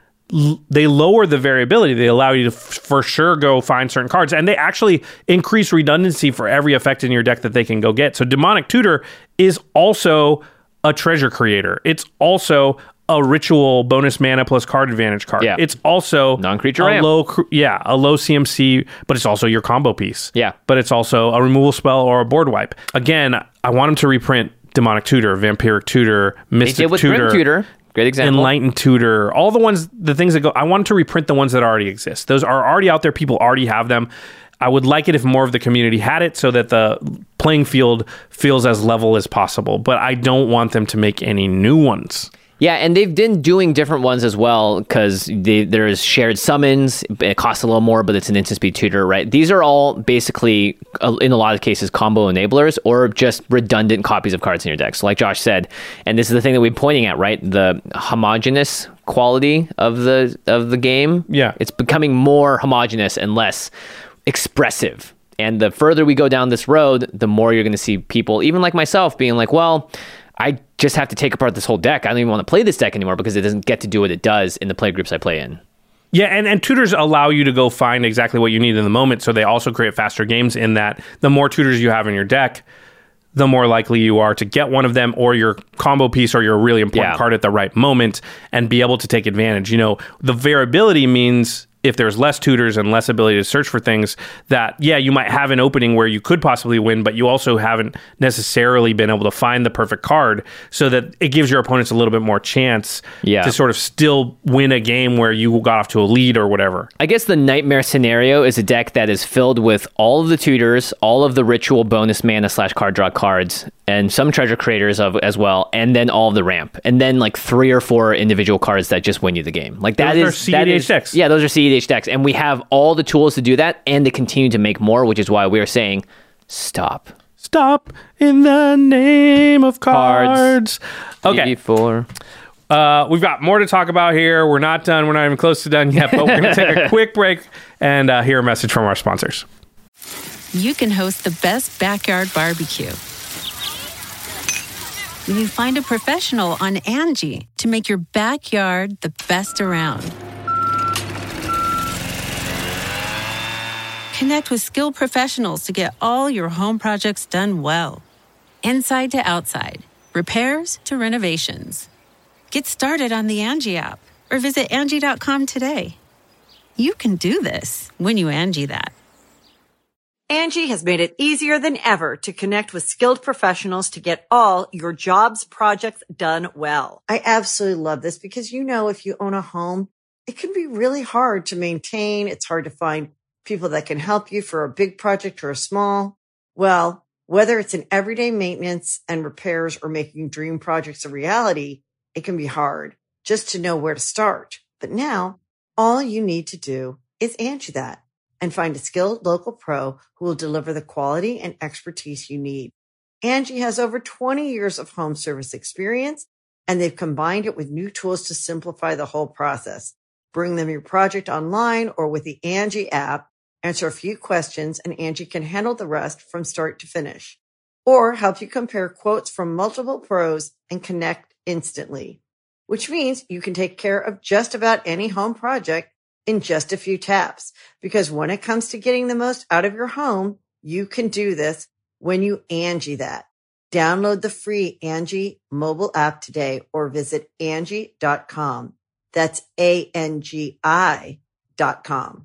l- they lower the variability. They allow you to f- for sure go find certain cards, and they actually increase redundancy for every effect in your deck that they can go get. So Demonic Tutor is also a treasure creator. It's also a ritual bonus mana plus card advantage card. Yeah. It's also Non-creature a ramp. low, cr- yeah, a low C M C, but it's also your combo piece. Yeah. But it's also a removal spell or a board wipe. Again, I want them to reprint Demonic Tutor, Vampiric Tutor, They Mystic did with Tutor, Grim Tutor. Great example. Enlightened Tutor, all the ones, the things that go. I want to reprint the ones that already exist. Those are already out there. People already have them. I would like it if more of the community had it so that the playing field feels as level as possible. But I don't want them to make any new ones. Yeah, and they've been doing different ones as well because there's shared summons. It costs a little more, but it's an instant speed tutor, right? These are all basically, uh, in a lot of cases, combo enablers or just redundant copies of cards in your deck. So like Josh said, and this is the thing that we're pointing at, right? The homogenous quality of the of the game. Yeah. It's becoming more homogenous and less expressive. And the further we go down this road, the more you're going to see people, even like myself, being like, well, I just have to take apart this whole deck. I don't even want to play this deck anymore because it doesn't get to do what it does in the play groups I play in. Yeah, and, and tutors allow you to go find exactly what you need in the moment, so they also create faster games in that the more tutors you have in your deck, the more likely you are to get one of them or your combo piece or your really important Yeah. card at the right moment and be able to take advantage. You know, the variability means if there's less tutors and less ability to search for things, that, yeah, you might have an opening where you could possibly win, but you also haven't necessarily been able to find the perfect card, so that it gives your opponents a little bit more chance Yeah. to sort of still win a game where you got off to a lead or whatever. I guess the nightmare scenario is a deck that is filled with all of the tutors, all of the ritual bonus mana slash card draw cards, and some treasure creators of as well, and then all of the ramp, and then like three or four individual cards that just win you the game. Like that Those are is C E that D H is- decks. Yeah, those are C E D H decks, and we have all the tools to do that, and to continue to make more, which is why we are saying stop. Stop in the name of cards. Okay. T V four. Uh, we've got more to talk about here. We're not done. We're not even close to done yet, but we're going to take a quick break and uh, hear a message from our sponsors. You can host the best backyard barbecue when you find a professional on Angie to make your backyard the best around. Connect with skilled professionals to get all your home projects done well. Inside to outside, repairs to renovations. Get started on the Angie app or visit Angie dot com today. You can do this when you Angie that. Angie has made it easier than ever to connect with skilled professionals to get all your jobs projects done well. I absolutely love this because, you know, if you own a home, it can be really hard to maintain. It's hard to find people that can help you for a big project or a small. Well, whether it's in everyday maintenance and repairs or making dream projects a reality, it can be hard just to know where to start. But now all you need to do is Angie that and find a skilled local pro who will deliver the quality and expertise you need. Angie has over twenty years of home service experience, and they've combined it with new tools to simplify the whole process. Bring them your project online or with the Angie app. Answer a few questions and Angie can handle the rest from start to finish. Or help you compare quotes from multiple pros and connect instantly. Which means you can take care of just about any home project in just a few taps. Because when it comes to getting the most out of your home, you can do this when you Angie that. Download the free Angie mobile app today or visit Angie dot com. That's A N G I dot com.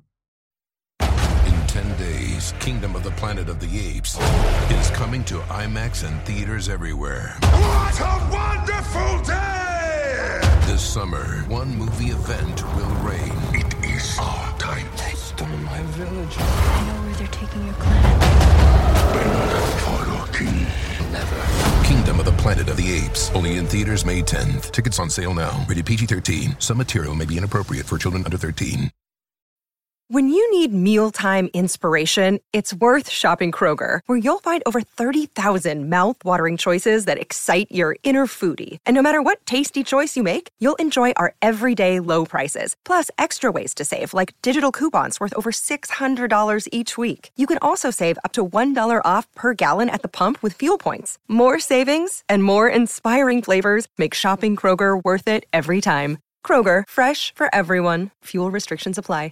In ten days, Kingdom of the Planet of the Apes is coming to IMAX and theaters everywhere. What a wonderful day! This summer, one movie event will reign. It is our time. They stole my village. I know where they're taking your clan. Bend for your king. Never. Kingdom of the Planet of the Apes. Only in theaters May tenth. Tickets on sale now. Rated P G thirteen. Some material may be inappropriate for children under thirteen. When you need mealtime inspiration, it's worth shopping Kroger, where you'll find over thirty thousand mouth-watering choices that excite your inner foodie. And no matter what tasty choice you make, you'll enjoy our everyday low prices, plus extra ways to save, like digital coupons worth over six hundred dollars each week. You can also save up to one dollar off per gallon at the pump with fuel points. More savings and more inspiring flavors make shopping Kroger worth it every time. Kroger, fresh for everyone. Fuel restrictions apply.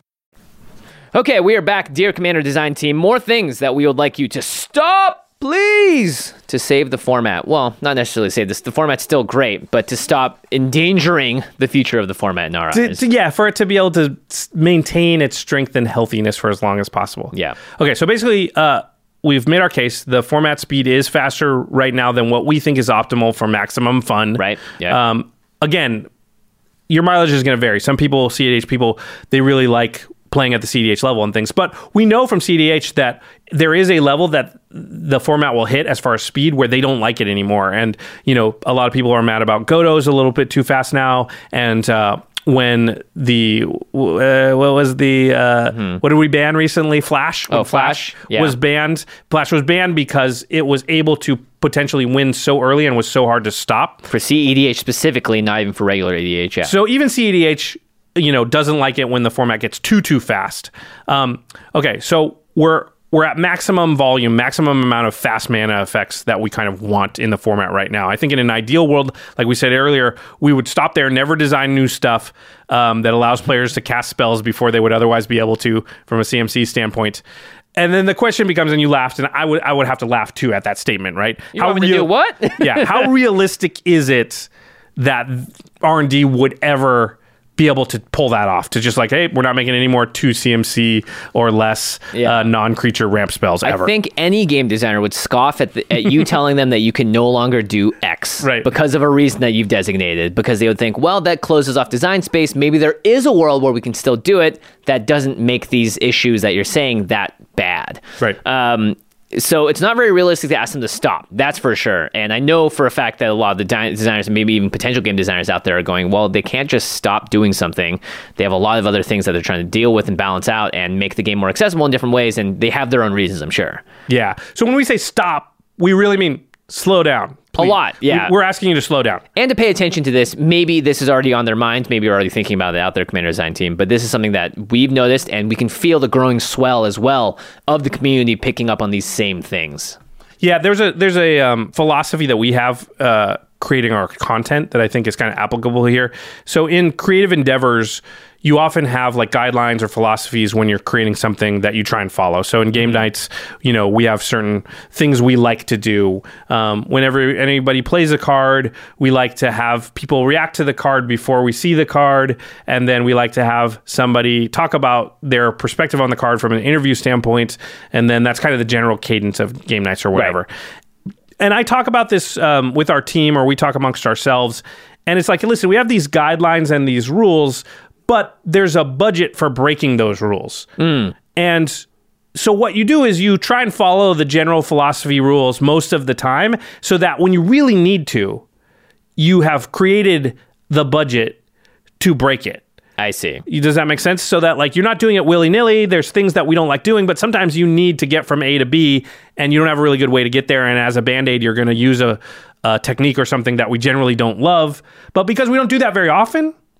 Okay, we are back, dear Commander Design Team. More things that we would like you to stop, please, to save the format. Well, not necessarily save this. The format's still great, but to stop endangering the future of the format in our To- eyes. to- yeah, for it to be able to s- maintain its strength and healthiness for as long as possible. Yeah. Okay, so basically, uh, we've made our case. The format speed is faster right now than what we think is optimal for maximum fun. Right, yeah. Um, again, your mileage is going to vary. Some people, C D H people, they really like playing at the C D H level and things. But we know from C D H that there is a level that the format will hit as far as speed where they don't like it anymore. And, you know, a lot of people are mad about Godot's a little bit too fast now. And uh, when the, uh, what was the, uh, mm-hmm. what did we ban recently? Flash? When Oh, Flash, yeah. was banned. Flash was banned because it was able to potentially win so early and was so hard to stop. For C E D H specifically, not even for regular E D H. Yeah. So even C E D H, you know, doesn't like it when the format gets too, too fast. Um, okay, so we're we're at maximum volume, maximum amount of fast mana effects that we kind of want in the format right now. I think in an ideal world, like we said earlier, we would stop there, never design new stuff um, that allows players to cast spells before they would otherwise be able to from a C M C standpoint. And then the question becomes, and you laughed, and I would I would have to laugh too at that statement, right? You how want me to do what? yeah, how realistic is it that R and D would ever be able to pull that off, to just like, hey, we're not making any more two C M C or less yeah. uh, non-creature ramp spells ever? I think any game designer would scoff at, the, at you telling them that you can no longer do X right. because of a reason that you've designated, because they would think, well, that closes off design space. Maybe there is a world where we can still do it that doesn't make these issues that you're saying that bad. Right. Um, So it's not very realistic to ask them to stop. That's for sure. And I know for a fact that a lot of the di- designers and maybe even potential game designers out there are going, well, they can't just stop doing something. They have a lot of other things that they're trying to deal with and balance out and make the game more accessible in different ways. And they have their own reasons, I'm sure. Yeah. So when we say stop, we really mean slow down. A we, lot, yeah. We, we're asking you to slow down. And to pay attention to this. Maybe this is already on their minds. Maybe you're already thinking about it out there, Commander Design Team. But this is something that we've noticed, and we can feel the growing swell as well of the community picking up on these same things. Yeah, there's a there's a um, philosophy that we have uh, creating our content that I think is kind of applicable here. So in creative endeavors, you often have like guidelines or philosophies when you're creating something that you try and follow. So in game nights, you know, we have certain things we like to do. Um, whenever anybody plays a card, we like to have people react to the card before we see the card. And then we like to have somebody talk about their perspective on the card from an interview standpoint. And then that's kind of the general cadence of game nights or whatever. Right. And I talk about this um, with our team, or we talk amongst ourselves. And it's like, listen, we have these guidelines and these rules, but there's a budget for breaking those rules. Mm. And so what you do is you try and follow the general philosophy rules most of the time, so that when you really need to, you have created the budget to break it. I see. Does that make sense? So that like you're not doing it willy-nilly. There's things that we don't like doing, but sometimes you need to get from A to B, and you don't have a really good way to get there. And as a Band-Aid, you're going to use a, a technique or something that we generally don't love. But because we don't do that very often,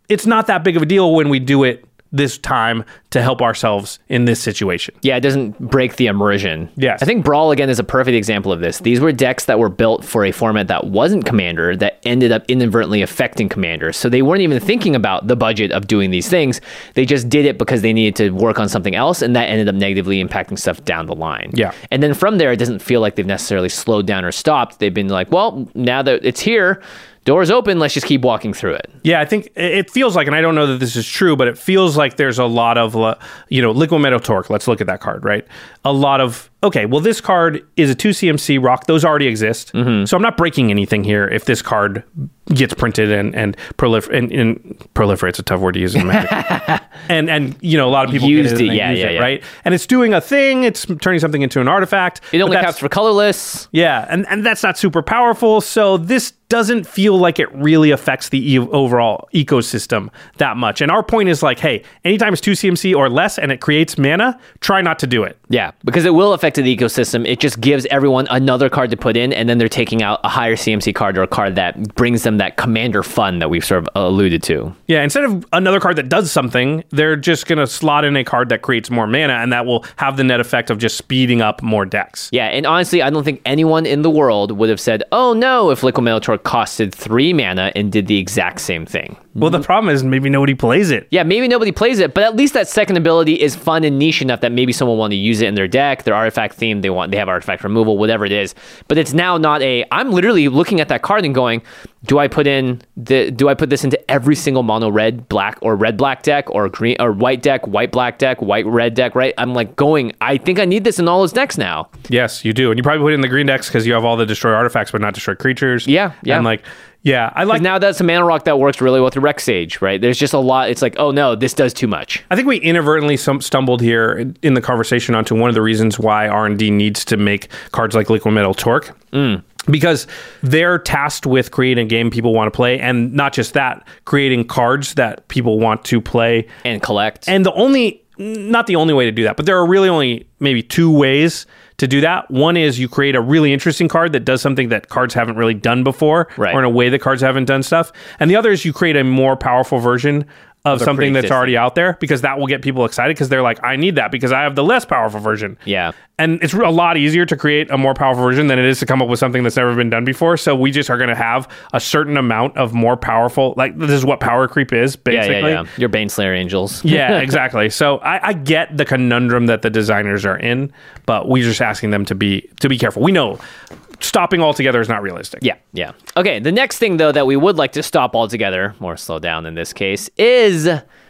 it's not that big of a deal when we do it this time to help ourselves in this situation. Yeah, it doesn't break the immersion. Yes. I think Brawl, again, is a perfect example of this. These were decks that were built for a format that wasn't Commander that ended up inadvertently affecting Commander. So they weren't even thinking about the budget of doing these things. They just did it because they needed to work on something else, and that ended up negatively impacting stuff down the line. Yeah. And then from there, it doesn't feel like they've necessarily slowed down or stopped. They've been like, well, now that it's here, doors open, let's just keep walking through it. Yeah, I think it feels like, and I don't know that this is true, but it feels like there's a lot of, you know, Liquid Metal Torque. Let's look at that card, right? A lot of, okay, well, this card is a two C M C rock. Those already exist. Mm-hmm. So I'm not breaking anything here if this card gets printed and and, prolif- and, and proliferate's a tough word to use in Magic. and, and, you know, a lot of people used get it, it, yeah, use yeah, it, yeah. right? And it's doing a thing. It's turning something into an artifact. It only that's- caps for colorless. Yeah, and, and that's not super powerful. So this doesn't feel like it really affects the e- overall ecosystem that much. And our point is like, hey, anytime it's two C M C or less and it creates mana, try not to do it. Yeah, because it will affect the ecosystem. It just gives everyone another card to put in, and then they're taking out a higher C M C card or a card that brings them that commander fun that we've sort of alluded to. Yeah, instead of another card that does something, they're just going to slot in a card that creates more mana, and that will have the net effect of just speeding up more decks. Yeah, and honestly, I don't think anyone in the world would have said, oh no, if Liquid Metal Torque costed three mana and did the exact same thing. Well, the problem is maybe nobody plays it. Yeah, maybe nobody plays it, but at least that second ability is fun and niche enough that maybe someone want to use it in their deck, their artifact theme, they want they have artifact removal, whatever it is. But it's now not a, I'm literally looking at that card and going, do I put in the do I put this into every single mono red black or red black deck or green or white deck, white black deck, white red deck, right? I'm like going, I think I need this in all those decks now. Yes, you do. And you probably put it in the green decks because you have all the destroy artifacts but not destroy creatures. Yeah, yeah. And like Yeah, I like now that's a mana rock that works really well with Rex Sage, right? There's just a lot. It's like, oh no, this does too much. I think we inadvertently some, stumbled here in the conversation onto one of the reasons why R and D needs to make cards like Liquid Metal Torque. Mm. Because they're tasked with creating a game people want to play, and not just that, creating cards that people want to play and collect. And the only, not the only way to do that, but there are really only maybe two ways to do that. One is you create a really interesting card that does something that cards haven't really done before, right, or in a way that cards haven't done stuff. And the other is you create a more powerful version of something that's already out there, because that will get people excited because they're like, I need that because I have the less powerful version. Yeah. And it's a lot easier to create a more powerful version than it is to come up with something that's never been done before. So we just are going to have a certain amount of more powerful, like this is what power creep is, basically. Yeah, yeah, yeah. Your Baneslayer Angels. Yeah, exactly. So I, I get the conundrum that the designers are in, but we're just asking them to be to be careful. We know stopping altogether is not realistic. Yeah, yeah. Okay, the next thing, though, that we would like to stop altogether, more slow down in this case, is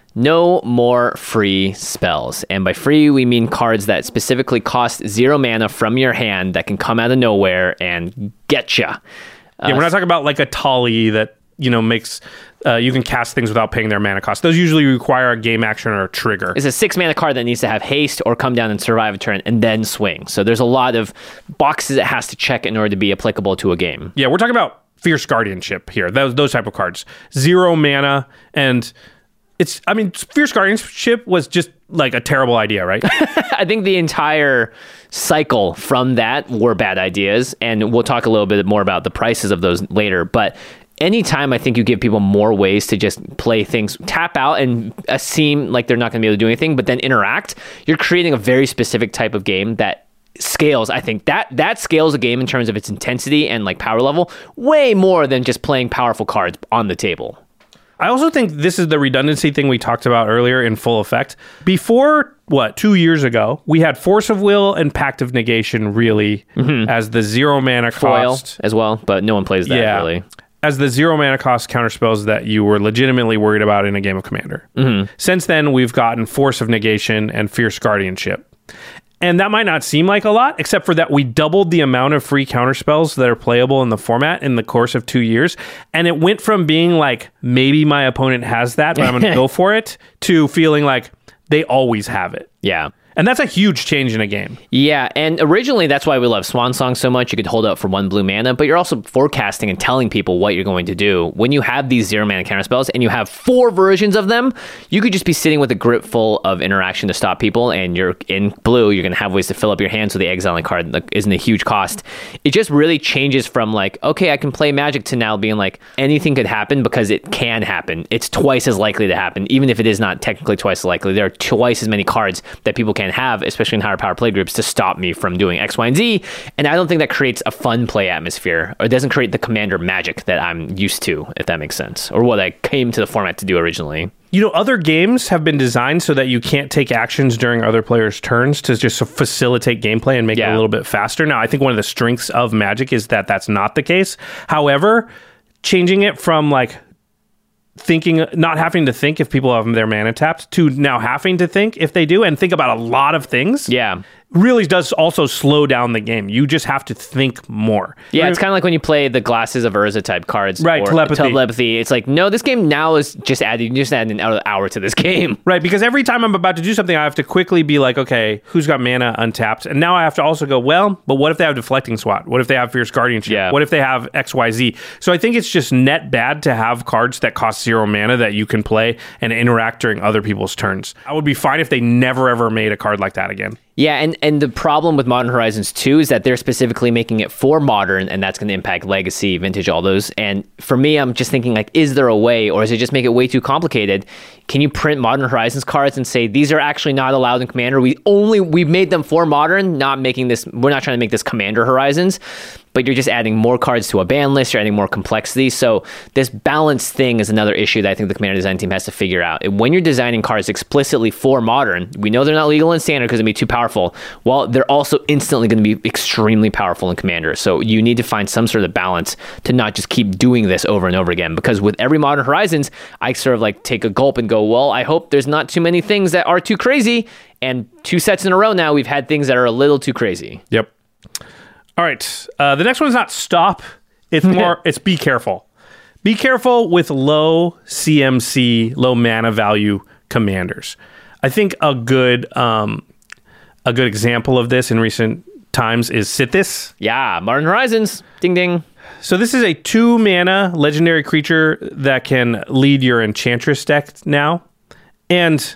no more free spells. And by free, we mean cards that specifically cost zero mana from your hand that can come out of nowhere and get ya. Uh, yeah, we're not talking about like a Tali that, you know, makes... Uh, you can cast things without paying their mana cost. Those usually require a game action or a trigger. It's a six mana card that needs to have haste or come down and survive a turn and then swing. So there's a lot of boxes it has to check in order to be applicable to a game. Yeah, we're talking about Fierce Guardianship here. Those those type of cards. Zero mana, and it's, I mean, Fierce Guardianship was just like a terrible idea, right? I think the entire cycle from that were bad ideas, and we'll talk a little bit more about the prices of those later, but anytime I think you give people more ways to just play things, tap out and uh, seem like they're not going to be able to do anything, but then interact, you're creating a very specific type of game that scales. I think that that scales a game in terms of its intensity and like power level way more than just playing powerful cards on the table. I also think this is the redundancy thing we talked about earlier in full effect. Before, what, two years ago, we had Force of Will and Pact of Negation really mm-hmm. as the zero mana Foil cost. as well, but no one plays that yeah. really. As the zero mana cost counter spells that you were legitimately worried about in a game of Commander. Mm-hmm. Since then, we've gotten Force of Negation and Fierce Guardianship. And that might not seem like a lot, except for that we doubled the amount of free counter spells that are playable in the format in the course of two years. And it went from being like, maybe my opponent has that, but I'm going to go for it, to feeling like they always have it. Yeah. And that's a huge change in a game. Yeah, and originally that's why we love Swan Song so much. You could hold out for one blue mana, but you're also forecasting and telling people what you're going to do. When you have these zero mana counter spells and you have four versions of them, you could just be sitting with a grip full of interaction to stop people, and you're in blue, you're going to have ways to fill up your hands with the exiling card that isn't a huge cost. It just really changes from like, okay, I can play Magic to now being like, anything could happen because it can happen. It's twice as likely to happen, even if it is not technically twice as likely. There are twice as many cards that people can have, especially in higher power play groups, to stop me from doing X, Y, and Z. And I don't think that creates a fun play atmosphere, or it doesn't create the commander magic that I'm used to, if that makes sense, or what I came to the format to do originally. You know, other games have been designed so that you can't take actions during other players' turns to just facilitate gameplay and make Yeah. it a little bit faster. Now, I think one of the strengths of Magic is that that's not the case. However, changing it from like thinking, not having to think if people have their mana tapped, to now having to think if they do, and think about a lot of things. Yeah. Really does also slow down the game. You just have to think more. Yeah, it's kind of like when you play the Glasses of Urza type cards. Right, or telepathy. telepathy. It's like, no, this game now is just added, you just add an hour, hour to this game. Right, because every time I'm about to do something, I have to quickly be like, okay, who's got mana untapped? And now I have to also go, well, but what if they have Deflecting Swat? What if they have Fierce Guardianship? Yeah. What if they have X Y Z? So I think it's just net bad to have cards that cost zero mana that you can play and interact during other people's turns. I would be fine if they never ever made a card like that again. Yeah, and, and the problem with Modern Horizons two is that they're specifically making it for Modern, and that's going to impact Legacy, Vintage, all those. And for me, I'm just thinking, like, is there a way, or is it just make it way too complicated? Can you print Modern Horizons cards and say, these are actually not allowed in Commander? We only, we've made them for Modern, not making this, we're not trying to make this Commander Horizons, but you're just adding more cards to a ban list, you're adding more complexity. So this balance thing is another issue that I think the Commander design team has to figure out. And when you're designing cards explicitly for Modern, we know they're not legal in Standard because it'd be too powerful. Well, they're also instantly going to be extremely powerful in Commander. So you need to find some sort of balance to not just keep doing this over and over again. Because with every Modern Horizons, I sort of like take a gulp and go, well, I hope there's not too many things that are too crazy. And two sets in a row now, we've had things that are a little too crazy. Yep. All right. Uh, the next one's not stop. It's more, it's be careful. Be careful with low C M C, low mana value commanders. I think a good um, a good example of this in recent times is Sithis. Yeah, Modern Horizons. Ding, ding. So this is a two mana legendary creature that can lead your Enchantress deck now. And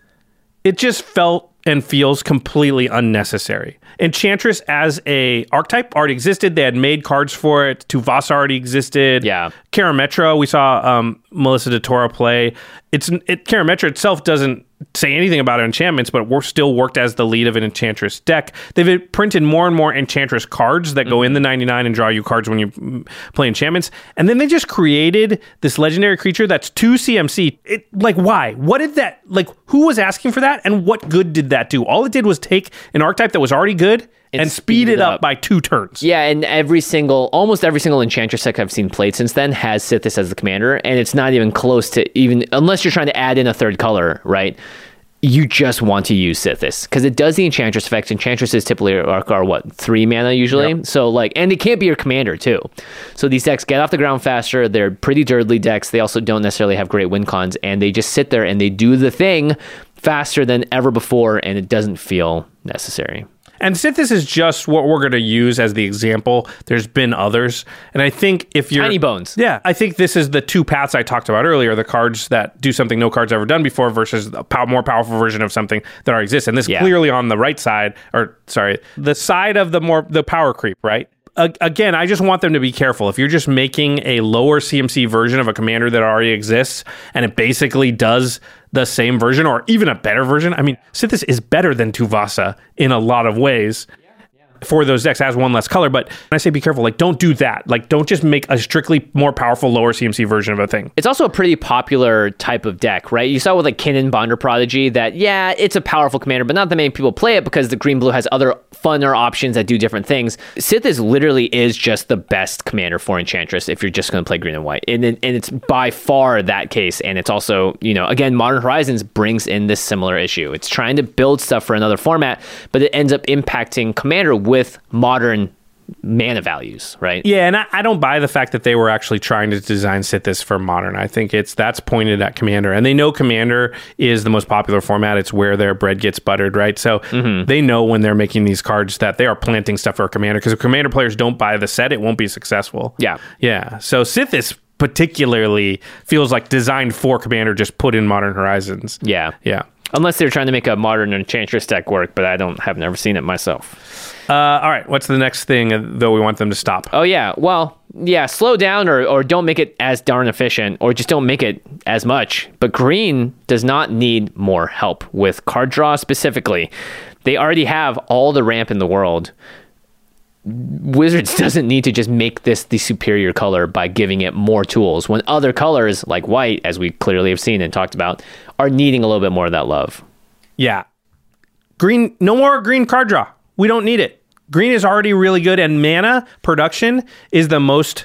it just felt and feels completely unnecessary. Enchantress as a archetype already existed. They had made cards for it. Tuvasa already existed. Yeah. Karametra, we saw um, Melissa DeTora play. It's it, Karametra itself doesn't say anything about enchantments, but we're still worked as the lead of an Enchantress deck. They've printed more and more Enchantress cards that mm-hmm. go in the ninety-nine and draw you cards when you play enchantments. And then they just created this legendary creature that's two C M C. It, like, why? What did that, like, who was asking for that? And what good did that do? All it did was take an archetype that was already good and speed it up, up by two turns. Yeah, and every single, almost every single Enchantress deck I've seen played since then has Sithis as the commander, and it's not even close to even, unless you're trying to add in a third color, right? You just want to use Sithis because it does the Enchantress effect. Enchantresses typically are, are what, three mana usually? Yep. So like, and it can't be your commander too. So these decks get off the ground faster. They're pretty dirtly decks. They also don't necessarily have great win cons, and they just sit there and they do the thing faster than ever before, and it doesn't feel necessary. And Sithis is just what we're going to use as the example. There's been others. And I think if you're... Tiny Bones. Yeah. I think this is the two paths I talked about earlier. The cards that do something no card's ever done before versus a pow- more powerful version of something that already exists. And this Yeah. clearly on the right side, or sorry, the side of the more the power creep, right? Again, I just want them to be careful. If you're just making a lower C M C version of a commander that already exists, and it basically does the same version or even a better version. I mean, Sithis is better than Tuvasa in a lot of ways. For those decks, has one less color, but when I say be careful, like, don't do that. Like, don't just make a strictly more powerful, lower C M C version of a thing. It's also a pretty popular type of deck, right? You saw with like Kinnan Bonder Prodigy that, yeah, it's a powerful commander, but not that many people play it because the green blue has other funner options that do different things. Sithis literally is just the best commander for Enchantress if you're just going to play green and white. And, and it's by far that case. And it's also, you know, again, Modern Horizons brings in this similar issue. It's trying to build stuff for another format, but it ends up impacting commander with modern mana values, right? Yeah, and I, I don't buy the fact that they were actually trying to design Sithis for Modern. I think it's that's pointed at Commander, and they know Commander is the most popular format. It's where their bread gets buttered, right? So mm-hmm. they know when they're making these cards that they are planting stuff for Commander, because if Commander players don't buy the set, it won't be successful. Yeah. Yeah. So Sithis particularly feels like designed for Commander, just put in Modern Horizons. Yeah. Yeah. Unless they're trying to make a Modern Enchantress deck work, but I don't have never seen it myself. Uh, all right. What's the next thing, though, we want them to stop? Oh, yeah. Well, yeah, slow down or, or don't make it as darn efficient, or just don't make it as much. But green does not need more help with card draw specifically. They already have all the ramp in the world. Wizards doesn't need to just make this the superior color by giving it more tools, when other colors, like white, as we clearly have seen and talked about, are needing a little bit more of that love. Yeah. Green, no more green card draw. We don't need it. Green is already really good, and mana production is the most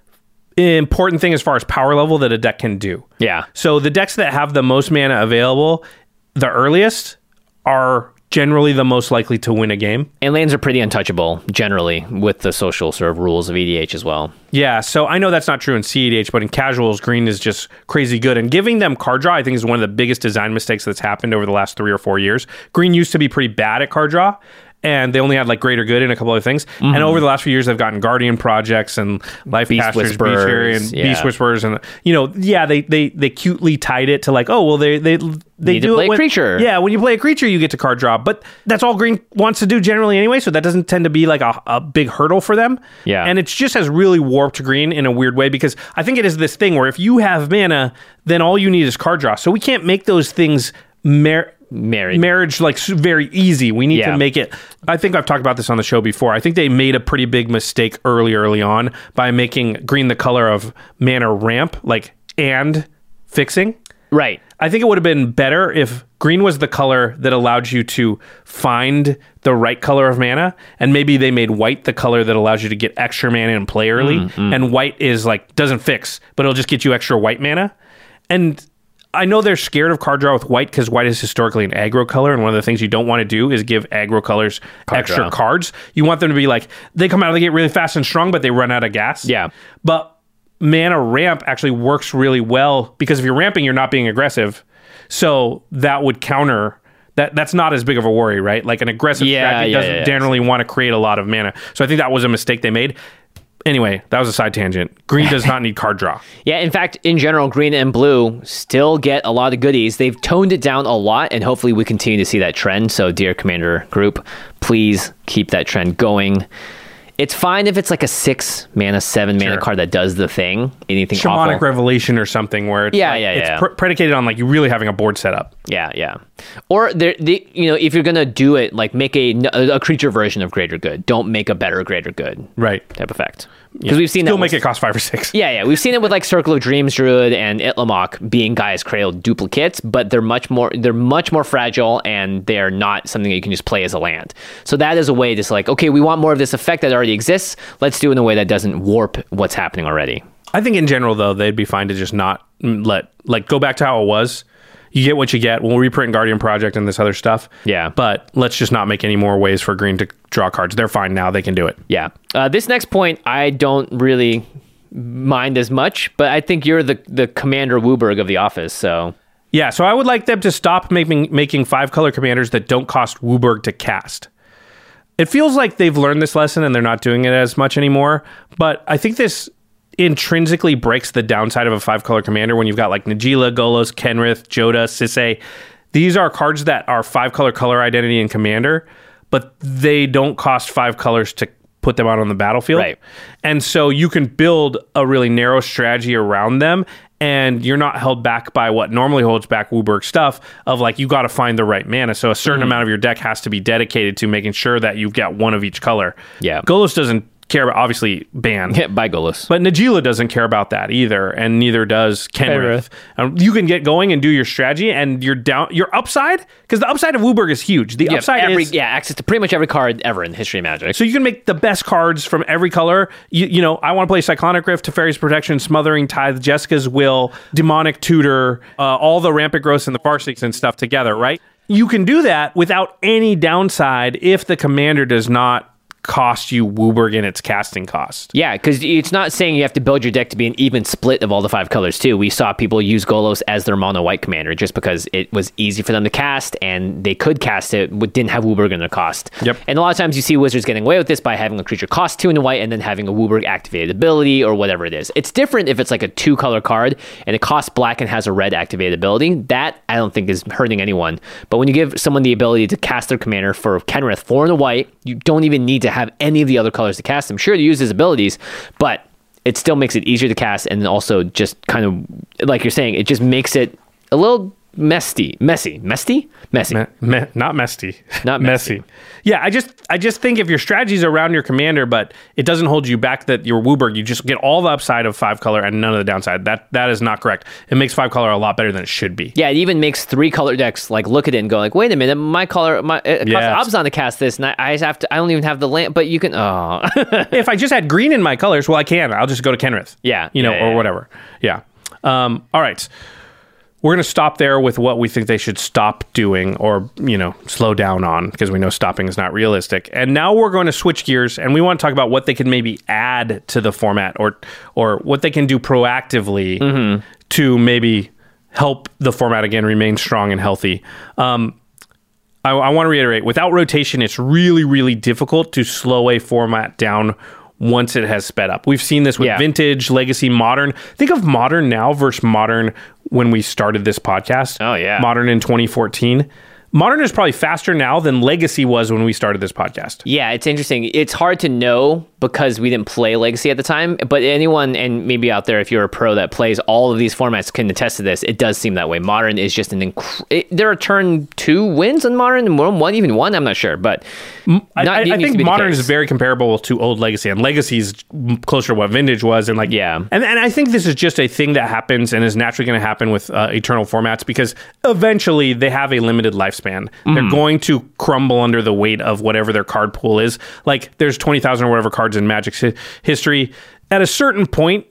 important thing as far as power level that a deck can do. Yeah. So the decks that have the most mana available the earliest are generally the most likely to win a game. And lands are pretty untouchable, generally, with the social sort of rules of E D H as well. Yeah, so I know that's not true in C E D H, but in casuals, green is just crazy good. And giving them card draw, I think, is one of the biggest design mistakes that's happened over the last three or four years. Green used to be pretty bad at card draw, and they only had like greater good and a couple other things. Mm-hmm. And over the last few years, they've gotten Guardian projects and Life Beast Casters, Whisperers, and yeah. Beast Whisperers, and you know, yeah, they they they cutely tied it to like, oh well, they they they Need do to play it when, a creature. Yeah, when you play a creature, you get to card draw, but that's all green wants to do generally anyway. So that doesn't tend to be like a, a big hurdle for them. Yeah, and it just has really warped green in a weird way, because I think it is this thing where if you have mana, then all you need is card draw. So we can't make those things mer- Married. marriage like very easy. We need yeah. to make it. I think I've talked about this on the show before. I think they made a pretty big mistake early, early on by making green the color of mana ramp, like, and fixing. Right. I think it would have been better if green was the color that allowed you to find the right color of mana, and maybe they made white the color that allows you to get extra mana and play early. Mm, mm. And white is like, doesn't fix, but it'll just get you extra white mana. And I know they're scared of card draw with white because white is historically an aggro color, and one of the things you don't want to do is give aggro colors card extra draw. cards. You want them to be like, they come out of the gate really fast and strong, but they run out of gas. Yeah. But mana ramp actually works really well, because if you're ramping, you're not being aggressive. So that would counter... That that's not as big of a worry, right? Like an aggressive yeah, strategy yeah, doesn't yeah, yeah. generally want to create a lot of mana. So I think that was a mistake they made. Anyway, that was a side tangent. Green does not need card draw. Yeah, in fact, in general, green and blue still get a lot of goodies. They've toned it down a lot, and hopefully we continue to see that trend. So, dear Commander Group, please keep that trend going. It's fine if it's like a six mana, seven mana Sure. card that does the thing. Anything Shamanic awful. Revelation or something where it's, Yeah, like, yeah, it's yeah. pr- predicated on like you really having a board set up. Yeah, yeah. Or there, the, you know, if you're gonna do it, like make a, a creature version of Greater Good. Don't make a better Greater Good. Right. Type effect. Because we've seen Still that make with, it cost five or six. Yeah, yeah. We've seen it with like Circle of Dreams Druid and Itlimoc being Gaia's Cradle duplicates, but they're much more they're much more fragile, and they're not something that you can just play as a land. So that is a way to like, okay, we want more of this effect that already exists. Let's do it in a way that doesn't warp what's happening already. I think in general though, they'd be fine to just not let like go back to how it was. You get what you get. We'll reprint Guardian Project and this other stuff. Yeah. But let's just not make any more ways for green to draw cards. They're fine now. They can do it. Yeah. Uh, this next point, I don't really mind as much, but I think you're the, the Commander Wooburg of the office, so... Yeah, so I would like them to stop making making five-color commanders that don't cost Wooburg to cast. It feels like they've learned this lesson and they're not doing it as much anymore, but I think this intrinsically breaks the downside of a five-color commander when you've got like Najeela, Golos, Kenrith, Joda, Sisay. These are cards that are five-color color identity in commander, but they don't cost five colors to put them out on the battlefield. Right. And so you can build a really narrow strategy around them, and you're not held back by what normally holds back Wooburg stuff of like, you got to find the right mana. So a certain mm-hmm. amount of your deck has to be dedicated to making sure that you've got one of each color. Yeah. Golos doesn't care about, obviously banned. Yeah, by Golos. But Najeela doesn't care about that either, and neither does Kenrith. Um, you can get going and do your strategy, and your down your upside, because the upside of Wooburg is huge. The yeah, upside every, is yeah, access to pretty much every card ever in the history of Magic. So you can make the best cards from every color. You, you know, I want to play Cyclonic Rift, Teferi's Protection, Smothering Tithe, Jessica's Will, Demonic Tutor, uh, all the Rampant Growths and the Farseeks and stuff together, right? You can do that without any downside if the commander does not cost you WUBRG in its casting cost. Yeah, because it's not saying you have to build your deck to be an even split of all the five colors too. We saw people use Golos as their mono white commander just because it was easy for them to cast and they could cast it, but didn't have WUBRG in their cost. Yep. And a lot of times you see Wizards getting away with this by having a creature cost two in the white and then having a WUBRG activated ability or whatever it is. It's different if it's like a two color card and it costs black and has a red activated ability. That I don't think is hurting anyone. But when you give someone the ability to cast their commander for Kenrith, four in the white, you don't even need to have any of the other colors to cast them. Sure, to use his abilities, but it still makes it easier to cast, and also just kind of, like you're saying, it just makes it a little messy. Messy. Messy? Messy. Me, me, not messy. Not messy. messy. Yeah, I just I just think if your strategy's around your commander, but it doesn't hold you back that your WUBRG, you just get all the upside of five color and none of the downside. That That is not correct. It makes five color a lot better than it should be. Yeah, it even makes three color decks like look at it and go like, wait a minute, my color, my it costs Yeah, Abzan to cast this, and I, I have to. I don't even have the land, but you can. Oh, If I just had green in my colors, well, I can. I'll just go to Kenrith. Yeah, You know, yeah, yeah, or yeah. whatever. Yeah. Um, all right. We're going to stop there with what we think they should stop doing or, you know, slow down on, because we know stopping is not realistic. And now we're going to switch gears and we want to talk about what they can maybe add to the format or or what they can do proactively Mm-hmm. to maybe help the format again remain strong and healthy. Um, I, I want to reiterate, without rotation, it's really, really difficult to slow a format down once it has sped up. We've seen this with Yeah. Vintage, Legacy, Modern. Think of Modern now versus Modern when we started this podcast. Oh, yeah. Modern in twenty fourteen. Modern is probably faster now than Legacy was when we started this podcast. yeah, it's interesting. It's hard to know because we didn't play Legacy at the time, but anyone, and maybe out there, if you're a pro that plays all of these formats, can attest to this. It does seem that way. Modern is just an inc- it, there are turn two wins on Modern, and one, one even one, I'm not sure, but I, I, not- I it needs to think be the Modern case. is very comparable to old Legacy, and Legacy's closer to what Vintage was, and like Yeah. and and I think this is just a thing that happens and is naturally going to happen with uh, Eternal formats because eventually they have a limited lifespan. Mm-hmm. They're going to crumble under the weight of whatever their card pool is. Like there's twenty thousand or whatever cards in Magic's hi- history. At a certain point,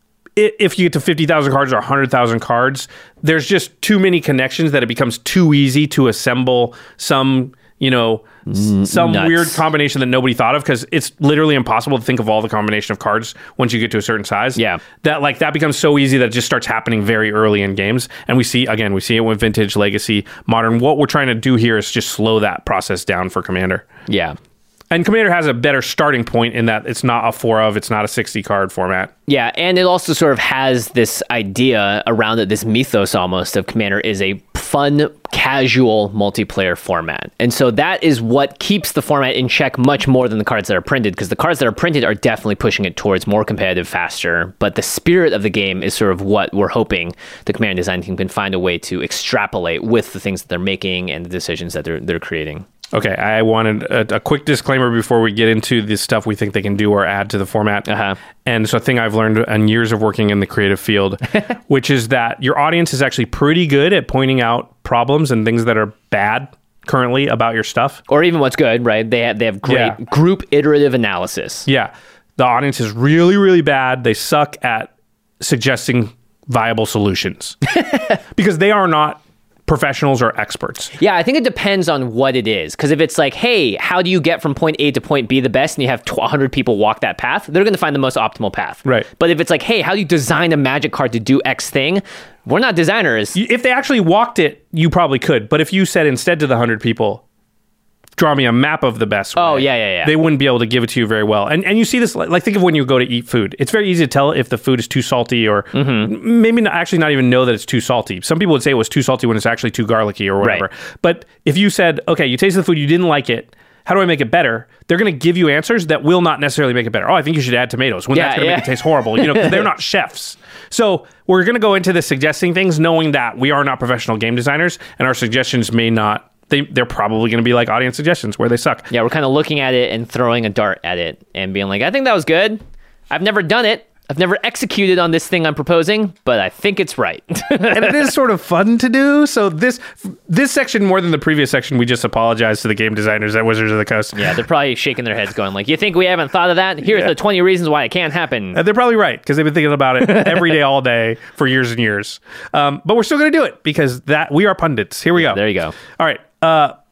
i- if you get to fifty thousand cards or one hundred thousand cards, there's just too many connections that it becomes too easy to assemble some, you know, s- some nuts. weird combination that nobody thought of, because it's literally impossible to think of all the combination of cards once you get to a certain size. Yeah. That like that becomes so easy that it just starts happening very early in games. And we see, again, we see it with Vintage, Legacy, Modern. What we're trying to do here is just slow that process down for Commander. yeah. And Commander has a better starting point in that it's not a four of, it's not a sixty card format. Yeah, and it also sort of has this idea around it, this mythos almost of Commander is a fun, casual multiplayer format. And so that is what keeps the format in check much more than the cards that are printed, because the cards that are printed are definitely pushing it towards more competitive, faster. But the spirit of the game is sort of what we're hoping the Commander design team can find a way to extrapolate with the things that they're making and the decisions that they're they're creating. Okay, I wanted a, a quick disclaimer before we get into the stuff we think they can do or add to the format. Uh-huh. And it's a thing I've learned in years of working in the creative field, which is that your audience is actually pretty good at pointing out problems and things that are bad currently about your stuff. Or even what's good, right? They have, they have great Yeah. group iterative analysis. Yeah, the audience is really, really bad. They suck at suggesting viable solutions because they are not professionals or experts. Yeah, I think it depends on what it is. Because if it's like, hey, how do you get from point A to point B the best, and you have one hundred people walk that path, they're going to find the most optimal path. Right. But if it's like, hey, how do you design a magic card to do X thing? We're not designers. If they actually walked it, you probably could. But if you said instead to the one hundred people, draw me a map of the best way, Oh, yeah, yeah, yeah. they wouldn't be able to give it to you very well. And and you see this, like, like think of when you go to eat food. It's very easy to tell if the food is too salty or Mm-hmm. maybe not, actually not even know that it's too salty. Some people would say it was too salty when it's actually too garlicky or whatever. Right. But if you said, okay, you tasted the food, you didn't like it, how do I make it better? They're going to give you answers that will not necessarily make it better. Oh, I think you should add tomatoes when Yeah, that's going to yeah. make it taste horrible. You know, 'cause they're not chefs. So we're going to go into this suggesting things, knowing that we are not professional game designers, and our suggestions may not. They they're probably going to be like audience suggestions where they suck. Yeah, we're kind of looking at it and throwing a dart at it and being like, I think that was good. I've never done it. I've never executed on this thing I'm proposing, but I think it's right. And it is sort of fun to do. So this this section, more than the previous section, we just apologize to the game designers at Wizards of the Coast. Yeah, they're probably shaking their heads going like, you think we haven't thought of that? Here's Yeah. the twenty reasons why it can't happen. Uh, they're probably right, because they've been thinking about it every day, all day, for years and years. Um, but we're still going to do it because that we are pundits. Here we go. There you go. All right. Uh,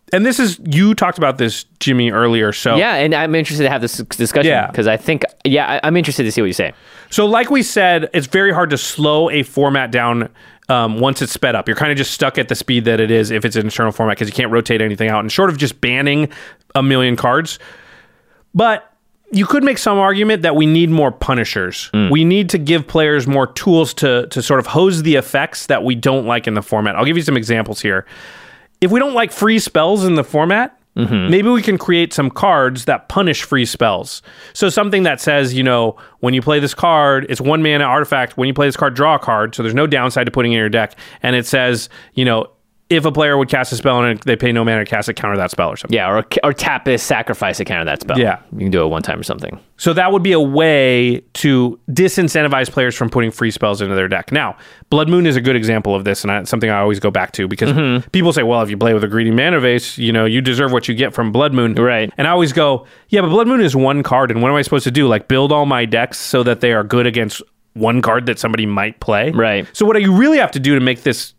and this is, you talked about this, Jimmy, earlier. So yeah, and I'm interested to have this discussion Yeah. because I think, yeah, I, I'm interested to see what you say. So like we said, it's very hard to slow a format down um, once it's sped up. You're kind of just stuck at the speed that it is if it's an internal format because you can't rotate anything out. And short of just banning a million cards, but you could make some argument that we need more punishers. Mm. We need to give players more tools to to sort of hose the effects that we don't like in the format. I'll give you some examples here. If we don't like free spells in the format, mm-hmm. maybe we can create some cards that punish free spells. So something that says, you know, when you play this card, it's one mana artifact. When you play this card, draw a card. So there's no downside to putting it in your deck. And it says, you know, if a player would cast a spell and they pay no mana to cast it, counter that spell or something. Yeah, or or tap this, sacrifice to counter that spell. Yeah. You can do it one time or something. So that would be a way to disincentivize players from putting free spells into their deck. Now, Blood Moon is a good example of this, and it's something I always go back to because mm-hmm. people say, well, if you play with a greedy mana vase, you know, you deserve what you get from Blood Moon. Right. And I always go, yeah, but Blood Moon is one card, and what am I supposed to do? Like, build all my decks so that they are good against one card that somebody might play? Right. So what you really have to do to make this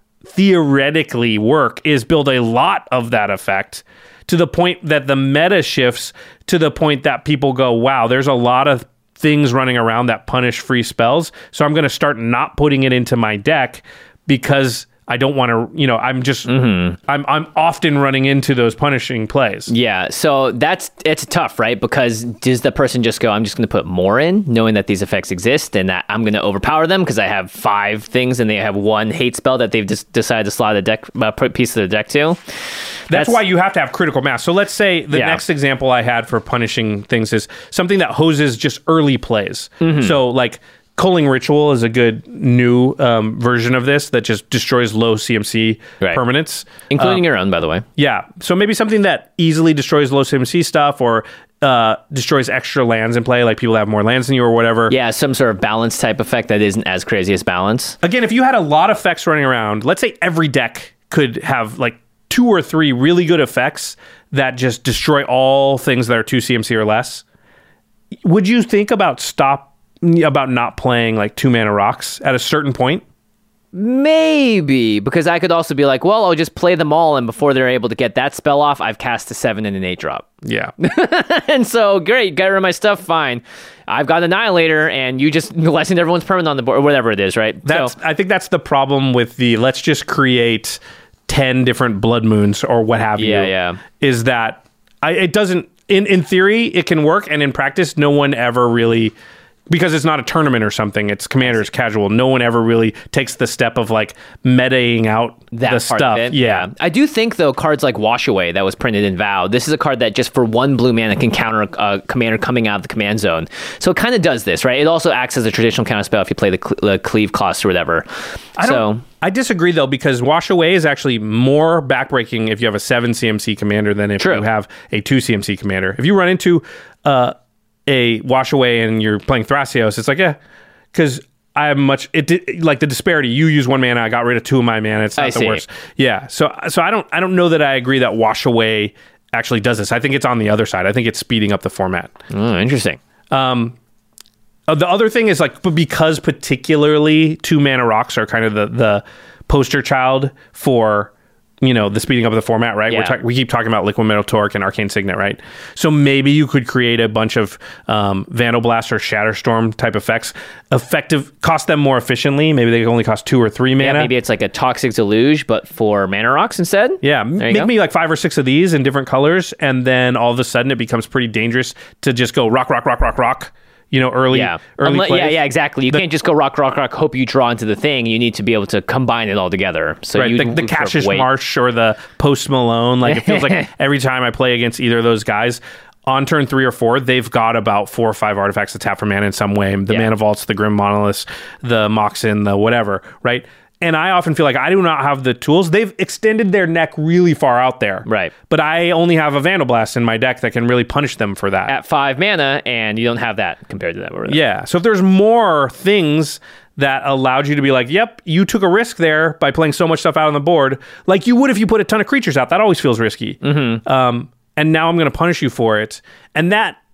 theoretically work is build a lot of that effect to the point that the meta shifts to the point that people go, wow, there's a lot of things running around that punish free spells. So I'm going to start not putting it into my deck because I don't want to, you know, I'm just, mm-hmm. I'm I'm often running into those punishing plays. Yeah, so that's, it's tough, right? Because does the person just go, I'm just going to put more in, knowing that these effects exist and that I'm going to overpower them because I have five things and they have one hate spell that they've just decided to slot a deck, a piece of their deck to? That's, That's why you have to have critical mass. So let's say the yeah. next example I had for punishing things is something that hoses just early plays. Mm-hmm. So like, Culling Ritual is a good new um, version of this that just destroys low C M C right. permanents. Including um, your own, by the way. Yeah. So maybe something that easily destroys low C M C stuff or uh, destroys extra lands in play, like people that have more lands than you or whatever. Yeah, some sort of balance type effect that isn't as crazy as balance. Again, if you had a lot of effects running around, let's say every deck could have like two or three really good effects that just destroy all things that are two C M C or less. Would you think about stop about not playing like two mana rocks at a certain point? Maybe, because I could also be like, well, I'll just play them all, and before they're able to get that spell off, I've cast a seven and an eight drop. Yeah. And so, great, get rid of my stuff, fine. I've got Annihilator, and you just lessened everyone's permanent on the board, or whatever it is, right? That's, so, I think that's the problem with the let's just create ten different Blood Moons or what have you. Yeah, yeah. Is that I, it doesn't, in, in theory, it can work, and in practice, no one ever really... Because it's not a tournament or something, it's Commander's casual. No one ever really takes the step of like metaing out that the stuff. Yeah. yeah. I do think though cards like Wash Away that was printed in VOW, this is a card that just for one blue mana can counter a uh, commander coming out of the command zone. So it kind of does this, right? It also acts as a traditional counter spell if you play the, cle- the cleave cost or whatever. I don't, so I disagree though, because Wash Away is actually more backbreaking if you have a seven C M C commander than if True. you have a two C M C commander. If you run into uh a Wash Away and you're playing Thrasios, it's like, yeah, because I have much, it did, like the disparity, you use one mana, I got rid of two of my mana, it's not I the see. worst. Yeah, so so I don't I don't know that I agree that Wash Away actually does this. I think it's on the other side. I think it's speeding up the format. Oh, interesting. Um, uh, the other thing is like, but because particularly two mana rocks are kind of the, the poster child for, you know, the speeding up of the format, right? Yeah. We're ta- we keep talking about Liquid Metal Torque and Arcane Signet, right? So maybe you could create a bunch of um, Vandal Blast or Shatterstorm type effects, effective, cost them more efficiently. Maybe they only cost two or three mana. Yeah, maybe it's like a Toxic Deluge, but for mana rocks instead. Yeah, There you make go. me like five or six of these in different colors, and then all of a sudden it becomes pretty dangerous to just go rock, rock, rock, rock, rock. You know, early, Yeah. early Unle- plays. yeah, yeah, exactly. You The- can't just go rock, rock, rock, hope you draw into the thing. You need to be able to combine it all together. So right, you the, the sort of Cassius wait. Marsh or the Post Malone. Like it feels like every time I play against either of those guys, on turn three or four, they've got about four or five artifacts to tap for mana in some way. The Yeah. Mana Vaults, the Grim Monoliths, the Moxen, the whatever, right? And I often feel like I do not have the tools. They've extended their neck really far out there. Right. But I only have a Vandal Blast in my deck that can really punish them for that. At five mana, and you don't have that compared to that. Over there. Yeah. So if there's more things that allowed you to be like, yep, you took a risk there by playing so much stuff out on the board, like you would if you put a ton of creatures out. That always feels risky. Mm-hmm. Um, and now I'm going to punish you for it. And that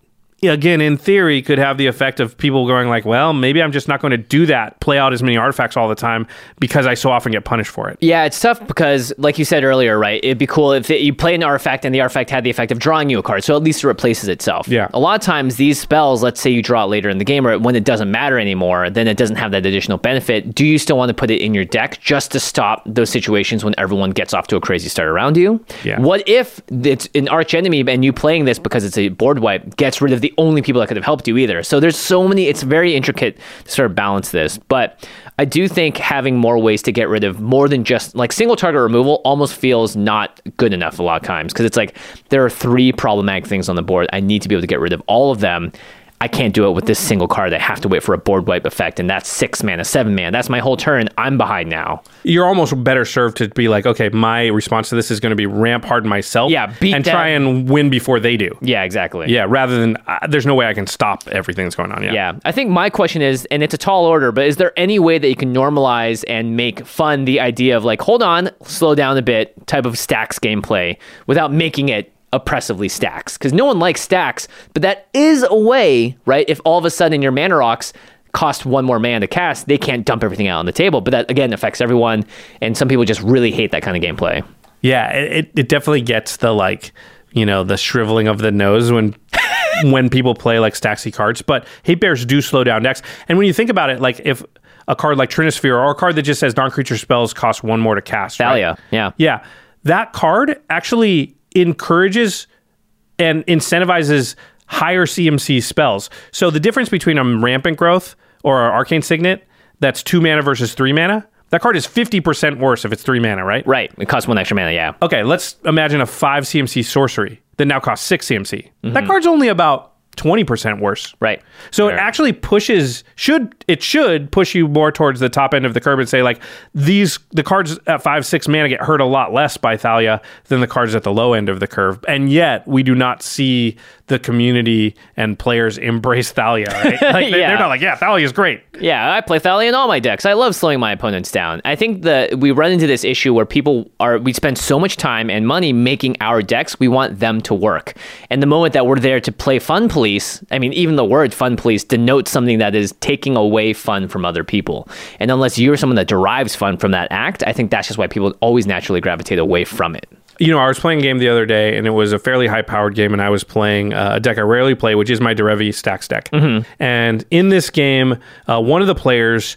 again, in theory, could have the effect of people going like, well, maybe I'm just not going to do that, play out as many artifacts all the time because I so often get punished for it. Yeah, it's tough because, like you said earlier, right, it'd be cool if it, you play an artifact and the artifact had the effect of drawing you a card, so at least it replaces itself. Yeah. A lot of times, these spells, let's say you draw it later in the game, or when it doesn't matter anymore, then it doesn't have that additional benefit. Do you still want to put it in your deck just to stop those situations when everyone gets off to a crazy start around you? Yeah. What if it's an archenemy and you playing this because it's a board wipe gets rid of the only people that could have helped you either? So there's so many, it's very intricate to sort of balance this, but I do think having more ways to get rid of more than just like single target removal almost feels not good enough a lot of times, because it's like there are three problematic things on the board. I need to be able to get rid of all of them. I can't do it with this single card. I have to wait for a board wipe effect, and that's six mana, seven mana. That's my whole turn. I'm behind now. You're almost better served to be like, okay, my response to this is going to be ramp hard myself, yeah, beat and them. try and win before they do. Yeah, exactly. Yeah, rather than uh, there's no way I can stop everything that's going on. Yeah. Yeah, I think my question is, and it's a tall order, but is there any way that you can normalize and make fun the idea of like, hold on, slow down a bit type of stacks gameplay without making it oppressively stacks? Because no one likes stacks, but that is a way, right? If all of a sudden your mana rocks cost one more mana to cast, they can't dump everything out on the table. But that, again, affects everyone, and some people just really hate that kind of gameplay. Yeah, it, it definitely gets the, like, you know, the shriveling of the nose when when people play, like, stacksy cards. But hate bears do slow down decks. And when you think about it, like, if a card like Trinisphere, or a card that just says non-creature spells cost one more to cast, Thalia, right? yeah. Yeah, that card actually encourages and incentivizes higher C M C spells. So the difference between a Rampant Growth or an Arcane Signet that's two mana versus three mana, that card is fifty percent worse if it's three mana, right? Right. It costs one extra mana, yeah. Okay, let's imagine a five C M C sorcery that now costs six C M C. Mm-hmm. That card's only about twenty percent worse. Right. So right. it actually pushes, should, it should push you more towards the top end of the curve and say, like, these, the cards at five, six mana get hurt a lot less by Thalia than the cards at the low end of the curve. And yet we do not see the community and players embrace Thalia, right? Like, they, yeah. They're not like, yeah, Thalia is great. Yeah, I play Thalia in all my decks. I love slowing my opponents down. I think that we run into this issue where people are, we spend so much time and money making our decks, we want them to work. And the moment that we're there to play fun police, I mean, even the word fun police denotes something that is taking away fun from other people. And unless you're someone that derives fun from that act, I think that's just why people always naturally gravitate away from it. You know, I was playing a game the other day, and it was a fairly high-powered game, and I was playing uh, a deck I rarely play, which is my Derevi Stacks deck. Mm-hmm. And in this game, uh, one of the players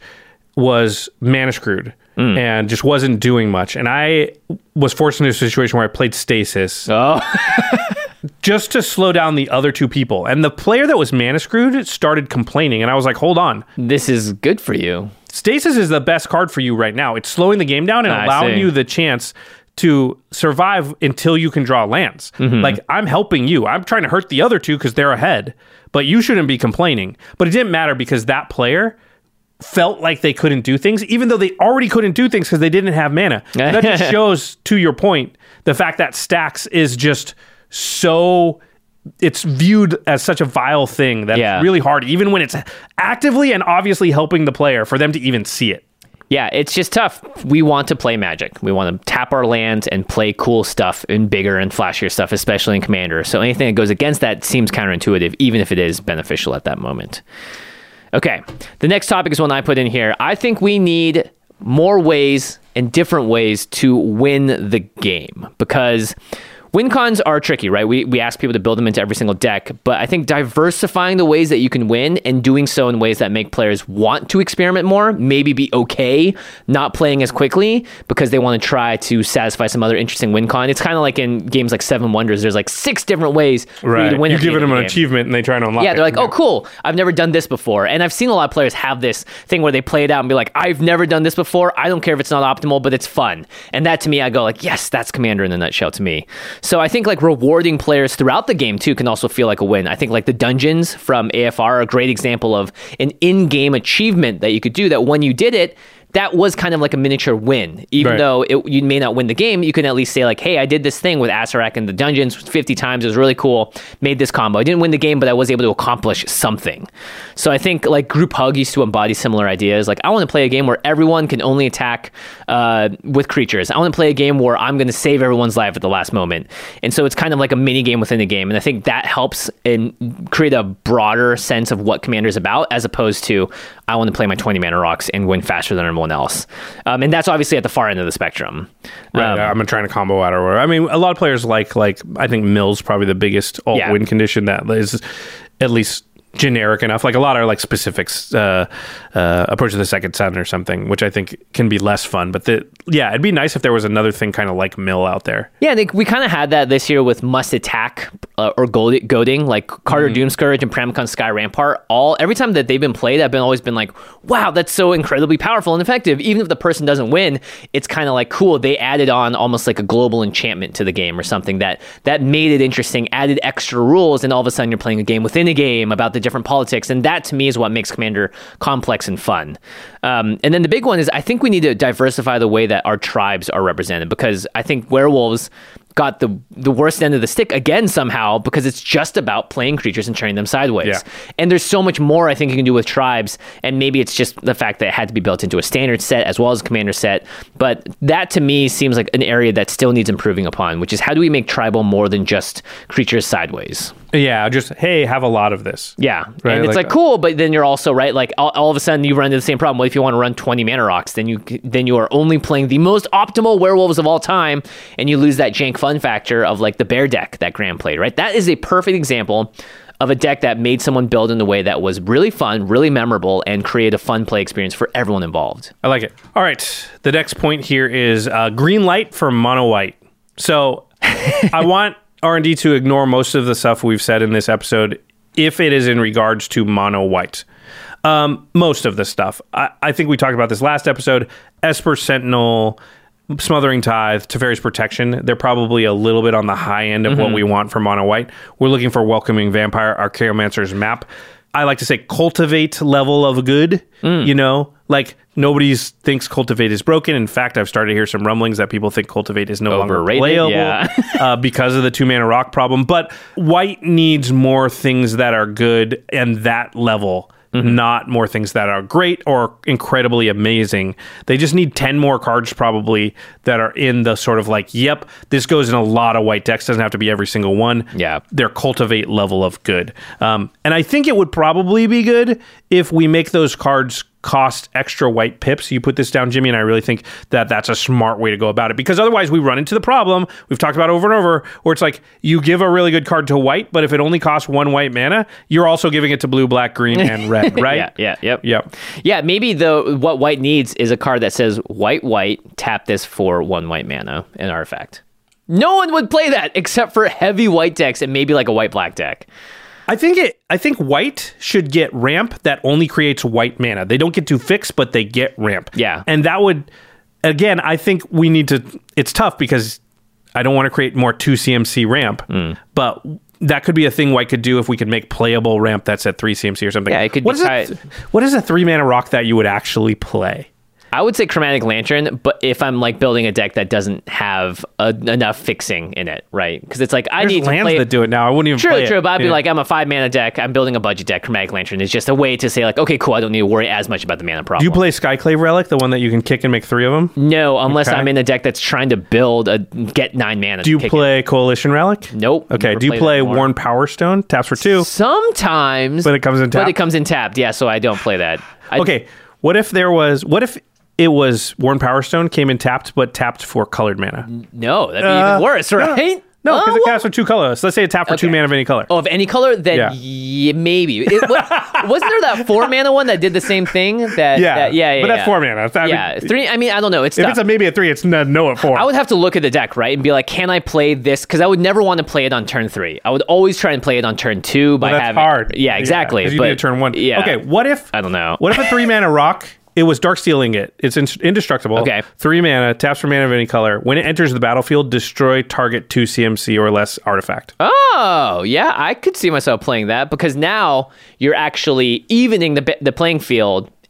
was mana screwed mm. and just wasn't doing much. And I was forced into a situation where I played Stasis. Oh. just to slow down the other two people. And the player that was mana screwed started complaining, and I was like, hold on. This is good for you. Stasis is the best card for you right now. It's slowing the game down and I allowing see. you the chance to survive until you can draw lands. Mm-hmm. Like, I'm helping you. I'm trying to hurt the other two because they're ahead, but you shouldn't be complaining. But it didn't matter because that player felt like they couldn't do things, even though they already couldn't do things because they didn't have mana. That just shows, to your point, the fact that Stacks is just so... it's viewed as such a vile thing that yeah. it's really hard, even when it's actively and obviously helping the player, for them to even see it. Yeah, it's just tough. We want to play Magic. We want to tap our lands and play cool stuff and bigger and flashier stuff, especially in Commander. So anything that goes against that seems counterintuitive, even if it is beneficial at that moment. Okay, the next topic is one I put in here. I think we need more ways and different ways to win the game, because win cons are tricky, right? We we ask people to build them into every single deck, but I think diversifying the ways that you can win and doing so in ways that make players want to experiment more, maybe be okay not playing as quickly because they want to try to satisfy some other interesting win con. It's kind of like in games like Seven Wonders. There's like six different ways for right. you to win. You're giving them an game. achievement and they try to unlock it. Yeah, they're like, yeah. oh, cool. I've never done this before. And I've seen a lot of players have this thing where they play it out and be like, I've never done this before. I don't care if it's not optimal, but it's fun. And that to me, I go like, yes, that's Commander in a nutshell to me. So I think like rewarding players throughout the game too can also feel like a win. I think like the dungeons from A F R are a great example of an in-game achievement that you could do that when you did it, that was kind of like a miniature win. Even Right. though it, you may not win the game, you can at least say like, hey, I did this thing with Asarak in the dungeons fifty times. It was really cool. Made this combo. I didn't win the game, but I was able to accomplish something. So I think like Group Hug used to embody similar ideas. Like, I want to play a game where everyone can only attack uh, with creatures. I want to play a game where I'm going to save everyone's life at the last moment. And so it's kind of like a mini game within the game. And I think that helps in create a broader sense of what Commander is about, as opposed to I want to play my twenty mana rocks and win faster than everyone else. Um, and that's obviously at the far end of the spectrum. Right, Um, I'm gonna try to combo out or whatever. I mean, a lot of players like like I think Mill's probably the biggest alt Yeah. win condition that is at least generic enough. Like a lot are like specifics, uh, uh, approach to the second sun or something, which I think can be less fun. But the yeah, it'd be nice if there was another thing kind of like Mill out there. Yeah, they, we kind of had that this year with Must Attack uh, or goad- Goading, like Carter Mm-hmm. Doomscourge and Pramicon Sky Rampart. All every time that they've been played, I've been always been like, wow, that's so incredibly powerful and effective. Even if the person doesn't win, it's kind of like cool. They added on almost like a global enchantment to the game or something that that made it interesting, added extra rules, and all of a sudden you're playing a game within a game about the different politics. And that to me is what makes Commander complex and fun. Um, and then the big one is I think we need to diversify the way that our tribes are represented, because I think werewolves got the the worst end of the stick again somehow, because it's just about playing creatures and turning them sideways. Yeah. And there's so much more I think you can do with tribes, and maybe it's just the fact that it had to be built into a standard set as well as a commander set. But that to me seems like an area that still needs improving upon, which is how do we make tribal more than just creatures sideways? Yeah, just hey, have a lot of this. Yeah, Right, and it's like- like, cool, but then you're also right. Like all, all of a sudden, you run into the same problem. What if you want to run twenty mana rocks? Then you then you are only playing the most optimal werewolves of all time, and you lose that jank fun factor of like the bear deck that Graham played. Right, that is a perfect example of a deck that made someone build in a way that was really fun, really memorable, and create a fun play experience for everyone involved. I like it. All right, the next point here is uh, green light for mono white. So I want R and D to ignore most of the stuff we've said in this episode if it is in regards to mono white. Um, most of the stuff. I, I think we talked about this last episode. Esper Sentinel, Smothering Tithe, Teferi's Protection. They're probably a little bit on the high end of mm-hmm. what we want for mono white. We're looking for Welcoming Vampire, Archaeomancer's Map. I like to say cultivate level of good, mm. you know, like nobody thinks cultivate is broken. In fact, I've started to hear some rumblings that people think cultivate is no Overrated, longer playable yeah. uh, because of the two mana rock problem. But white needs more things that are good and that level. Mm-hmm. Not more things that are great or incredibly amazing. They just need ten more cards probably that are in the sort of like, yep, this goes in a lot of white decks. Doesn't have to be every single one. Yeah. Their cultivate level of good. Um, and I think it would probably be good if we make those cards cost extra white pips. You put this down, Jimmy, and I really think that that's a smart way to go about it, because otherwise we run into the problem we've talked about over and over where it's like you give a really good card to white, but if it only costs one white mana, you're also giving it to blue, black, green, and red, right? yeah, yeah, yep. Yep. Yeah, maybe the what white needs is a card that says white, white, tap this for one white mana, an artifact. No one would play that except for heavy white decks and maybe like a white, black deck. I think it. I think white should get ramp that only creates white mana. They don't get to fix, but they get ramp. Yeah. And that would, again, I think we need to, it's tough because I don't want to create more two C M C ramp, mm. but that could be a thing white could do if we could make playable ramp that's at three C M C or something. Yeah, it could what be is tied. a, What is a three mana rock that you would actually play? I would say Chromatic Lantern, but if I'm like building a deck that doesn't have a, enough fixing in it, right? Because it's like I There's need to lands play that do it now. I wouldn't even true, play it. True, but I'd be yeah. like, I'm a five mana deck. I'm building a budget deck. Chromatic Lantern is just a way to say like, okay, cool. I don't need to worry as much about the mana problem. Do you play Skyclave Relic, the one that you can kick and make three of them? No, unless Okay. I'm in a deck that's trying to build a get nine mana. Do you kick play it. Coalition Relic? Nope. Okay. Never Do you played play that anymore. Worn Power Stone? Taps for two. Sometimes, But it comes in But tapped? it comes in tapped. Yeah, so I don't play that. I, Okay, what if there was? What if it was Worn Power Stone came in tapped, but tapped for colored mana? No, that'd be Uh, even worse, right? No, because Oh, it well- casts for two colors. Let's say it tapped for two Okay. mana of any color. Oh, of any color, then Yeah. yeah, maybe. It, what, wasn't there that four mana one that did the same thing? That Yeah, that, yeah, yeah. but that's yeah. four mana. I mean, yeah, three. I mean, I don't know. It's If tough. it's a maybe a three, it's no, no at four. I would have to look at the deck, right, and be like, can I play this? Because I would never want to play it on turn three. I would always try and play it on turn two by well, that's having. hard. Yeah, exactly. Because you but, need to turn one. Yeah. Okay, what if? I don't know. What if a three mana rock? It was Darksteel Ingot. It's in- indestructible. Okay. Three mana, taps for mana of any color. When it enters the battlefield, destroy target two C M C or less artifact. Oh, yeah, I could see myself playing that because now you're actually evening the the playing field.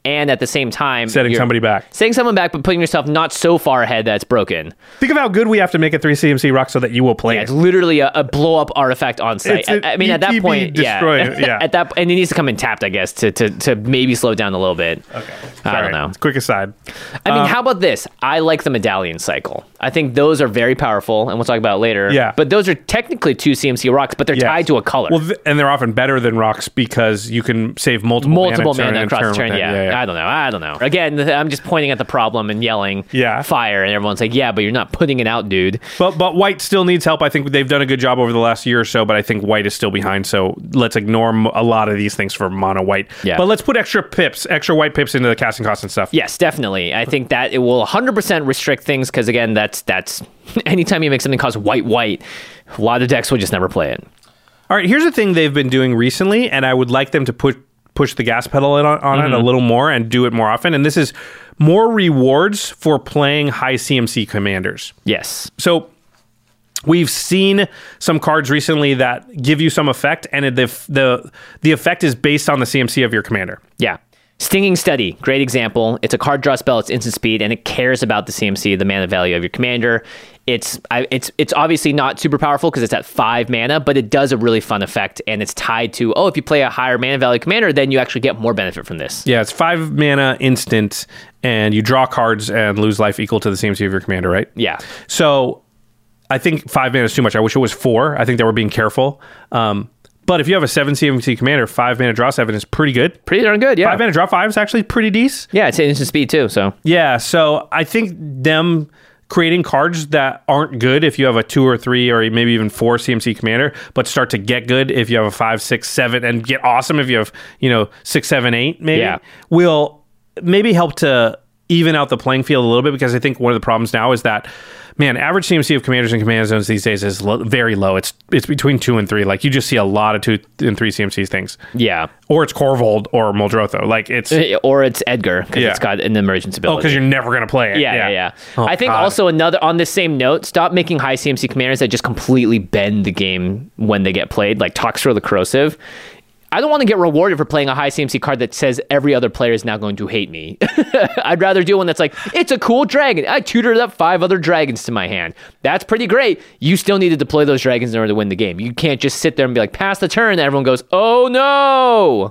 and at the same time Setting you're somebody back. setting someone back, but putting yourself not so far ahead that it's broken. Think of how good we have to make a three C M C rock so that you will play Yeah, it. it's literally a, a blow up artifact on site. It's a I, I mean, at that E T B point, destroy yeah, it, yeah. at that, and it needs to come in tapped, I guess, to to, to maybe slow it down a little bit. Okay. I Sorry. don't know. Quick aside. I mean, Um, how about this? I like the medallion cycle. I think those are very powerful, and we'll talk about it later. Yeah. But those are technically two C M C rocks, but they're Yes. tied to a color. Well, th- and they're often better than rocks because you can save multiple Multiple mana, mana turn across the turn turn. with Yeah. that. I don't know. I don't know. Again, th- I'm just pointing at the problem and yelling Yeah. fire, and everyone's like, yeah, but you're not putting it out, dude. But but white still needs help. I think they've done a good job over the last year or so, but I think white is still behind. So let's ignore m- a lot of these things for mono white. Yeah. But let's put extra pips, extra white pips into the casting costs and stuff. Yes, definitely. I think that it will one hundred percent restrict things because, again, that's that's anytime you make something cost white white, a lot of decks will just never play it. All right, here's a thing they've been doing recently, and I would like them to put push the gas pedal on, on Mm-hmm. it a little more and do it more often. And this is more rewards for playing high C M C commanders. Yes. So we've seen some cards recently that give you some effect, and the the the effect is based on the C M C of your commander. Yeah. Stinging Steady, great example. It's a card draw spell. It's instant speed, and it cares about the C M C, the mana value of your commander. It's I, it's it's obviously not super powerful because it's at five mana, but it does a really fun effect, and it's tied to, oh, if you play a higher mana value commander, then you actually get more benefit from this. Yeah, it's five mana instant, and you draw cards and lose life equal to the C M C of your commander, right? Yeah. So I think five mana is too much. I wish it was four. I think they were being careful. Um, but if you have a seven C M C commander, five mana draw seven is pretty good. Pretty darn good, yeah. Five mana draw five is actually pretty decent. Yeah, it's instant speed too, so. Yeah, so I think them creating cards that aren't good if you have a two or three or maybe even four C M C commander, but start to get good if you have a five, six, seven, and get awesome if you have, you know, six, seven, eight, maybe, Yeah. will maybe help to even out the playing field a little bit, because I think one of the problems now is that, man, average C M C of commanders and command zones these days is lo- very low. It's it's between two and three. Like, you just see a lot of two and three C M C things. Yeah. Or it's Korvold or Muldrotho. Like, it's... Or it's Edgar, because Yeah. it's got an emergence ability. Oh, because you're never going to play it. Yeah, yeah, yeah. Oh, I think God. also another, on this same note, stop making high C M C commanders that just completely bend the game when they get played, like Toxtro the Corrosive. I don't want to get rewarded for playing a high C M C card that says every other player is now going to hate me. I'd rather do one that's like, it's a cool dragon. I tutored up five other dragons to my hand. That's pretty great. You still need to deploy those dragons in order to win the game. You can't just sit there and be like, pass the turn, and everyone goes, oh no!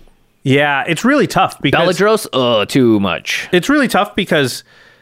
Yeah, it's really tough because... Beladros, oh, too much. It's really tough because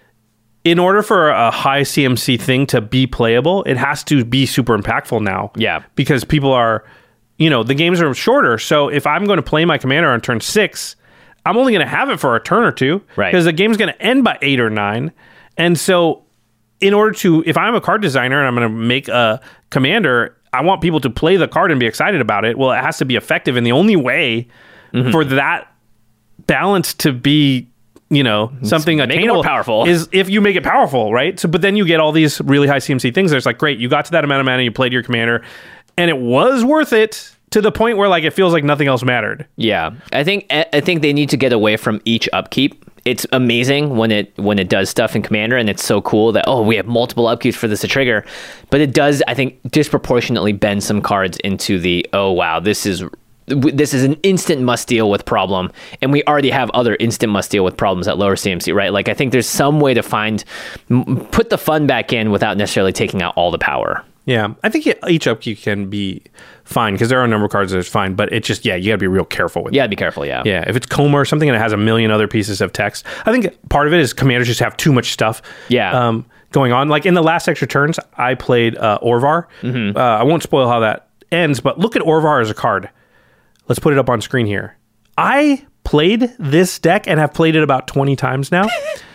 in order for a high C M C thing to be playable, it has to be super impactful now. Yeah. Because people are, you know, the games are shorter. So if I'm going to play my commander on turn six, I'm only going to have it for a turn or two. Right. Because the game's going to end by eight or nine. And so in order to, if I'm a card designer and I'm going to make a commander, I want people to play the card and be excited about it. Well, it has to be effective. And the only way mm-hmm. for that balance to be, you know, something Make it attainable more powerful. is if you make it powerful, right? So, but then you get all these really high C M C things. There's like, great, you got to that amount of mana, you played your commander, and it was worth it to the point where like it feels like nothing else mattered. Yeah, I think I think they need to get away from each upkeep. It's amazing when it when it does stuff in Commander, and it's so cool that, oh, we have multiple upkeeps for this to trigger. But it does, I think, disproportionately bend some cards into the, oh wow, this is this is an instant must deal with problem, and we already have other instant must deal with problems at lower C M C, right? Like, I think there's some way to find put the fun back in without necessarily taking out all the power. Yeah, I think each upkeep can be fine because there are a number of cards that are fine, but it just, yeah, you got to be real careful with it. Yeah, be careful, yeah. Yeah, if it's Coma or something and it has a million other pieces of text, I think part of it is commanders just have too much stuff Yeah. um, going on. Like in the last extra turns, I played uh, Orvar. Mm-hmm. Uh, I won't spoil how that ends, but look at Orvar as a card. Let's put it up on screen here. I played this deck and have played it about twenty times now.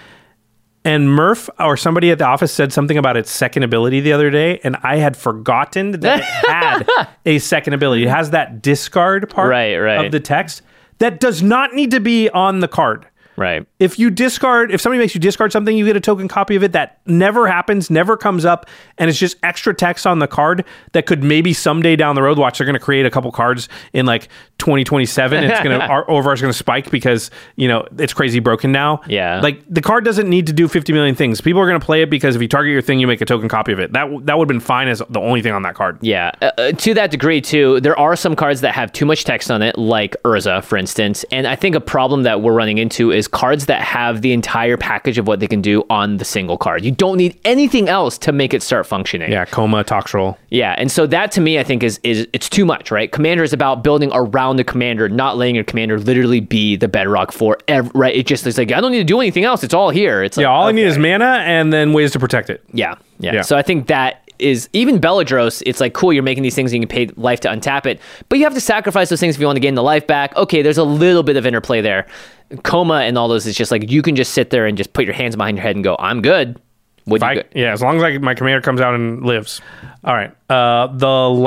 And Murph or somebody at the office said something about its second ability the other day, and I had forgotten that it had a second ability. It has that discard part Right, right. of the text that does not need to be on the card. Right. If you discard, if somebody makes you discard something, you get a token copy of it. That never happens, never comes up, and it's just extra text on the card that could maybe someday down the road, watch, they're going to create a couple cards in like twenty twenty-seven. And it's going to, our over is going to spike because, you know, it's crazy broken now. Yeah. Like the card doesn't need to do fifty million things. People are going to play it because if you target your thing, you make a token copy of it. That that would have been fine as the only thing on that card. Yeah. Uh, to that degree, too, there are some cards that have too much text on it, like Urza, for instance. And I think a problem that we're running into is cards that have the entire package of what they can do on the single card. You don't need anything else to make it start functioning. Yeah, Coma, Toxtrol. Yeah, and so that to me, I think is is it's too much, right? Commander is about building around the commander, not letting your commander literally be the bedrock for every, right? It just is like, I don't need to do anything else. It's all here. It's like, yeah, all okay. I need is mana and then ways to protect it. Yeah, yeah. Yeah. So I think that is, even Beladros, it's like, cool, you're making these things and you can pay life to untap it, but you have to sacrifice those things if you want to gain the life back. Okay, there's a little bit of interplay there. Coma and all those, it's just like, you can just sit there and just put your hands behind your head and go, I'm good. What I, you go- yeah, as long as I, my commander comes out and lives. All right. Uh, the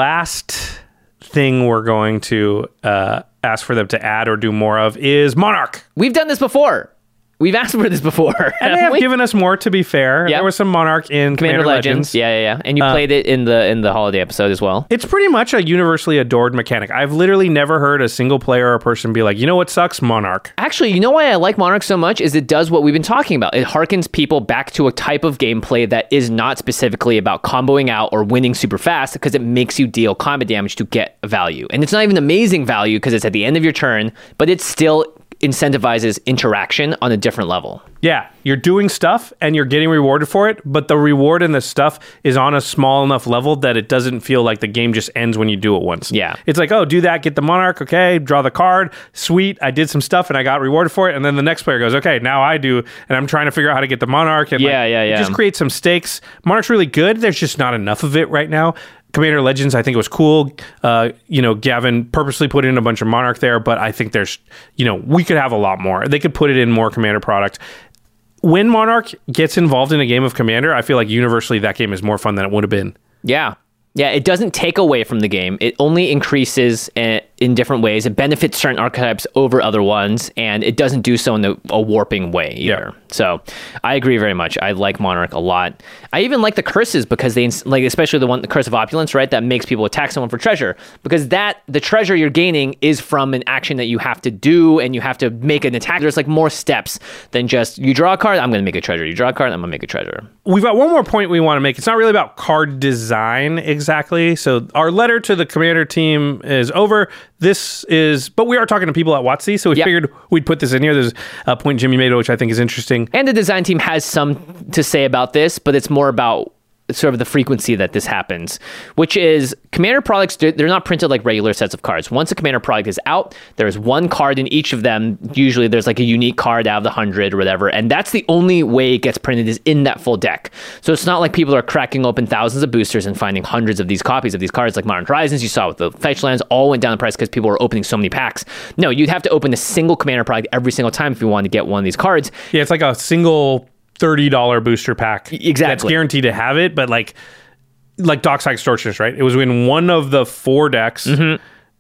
last thing we're going to uh, ask for them to add or do more of is Monarch. We've done this before. We've asked for this before. And they have we? given us more, to be fair. Yep. There was some Monarch in Commander, Commander Legends. Legends. Yeah, yeah, yeah. And you Uh, played it in the in the holiday episode as well. It's pretty much a universally adored mechanic. I've literally never heard a single player or person be like, you know what sucks? Monarch. Actually, you know why I like Monarch so much is it does what we've been talking about. It harkens people back to a type of gameplay that is not specifically about comboing out or winning super fast, because it makes you deal combat damage to get value. And it's not even amazing value because it's at the end of your turn, but it still incentivizes interaction on a different level. Yeah, you're doing stuff and you're getting rewarded for it, but the reward and the stuff is on a small enough level that it doesn't feel like the game just ends when you do it once. Yeah. It's like, oh, do that, get the Monarch, okay, draw the card, sweet, I did some stuff and I got rewarded for it, and then the next player goes, okay, now I do, and I'm trying to figure out how to get the Monarch. And Yeah, like, yeah, yeah. It just creates some stakes. Monarch's really good, there's just not enough of it right now. Commander Legends, I think it was cool. Uh, you know, Gavin purposely put in a bunch of Monarch there, but I think there's, you know, we could have a lot more. They could put it in more Commander product. When Monarch gets involved in a game of Commander, I feel like universally that game is more fun than it would have been. Yeah. Yeah, it doesn't take away from the game. It only increases uh, in different ways. It benefits certain archetypes over other ones, and it doesn't do so in a, a warping way either. Yeah. So I agree very much. I like Monarch a lot. I even like the curses because they, like, especially the one, the Curse of Opulence, right? That makes people attack someone for treasure, because that the treasure you're gaining is from an action that you have to do, and you have to make an attack. There's like more steps than just you draw a card, I'm going to make a treasure. You draw a card, I'm going to make a treasure. We've got one more point we want to make. It's not really about card design exactly. So our letter to the Commander team is over. This is, but we are talking to people at WotC, so we Yep. figured we'd put this in here. There's a point Jimmy made, which I think is interesting. And the design team has some to say about this, but it's more about sort of the frequency that this happens, which is Commander products, they're not printed like regular sets of cards. Once a Commander product is out, there's one card in each of them. Usually there's like a unique card out of the hundred or whatever, and that's the only way it gets printed is in that full deck. So it's not like people are cracking open thousands of boosters and finding hundreds of these copies of these cards like Modern Horizons. You saw with the fetch lands, all went down in price because people were opening so many packs. No, you'd have to open a single Commander product every single time if you wanted to get one of these cards. Yeah, it's like a single thirty dollars booster pack. Exactly. That's guaranteed to have it, but like like Dockside Extortionist, right? It was in one of the four decks. Mm-hmm.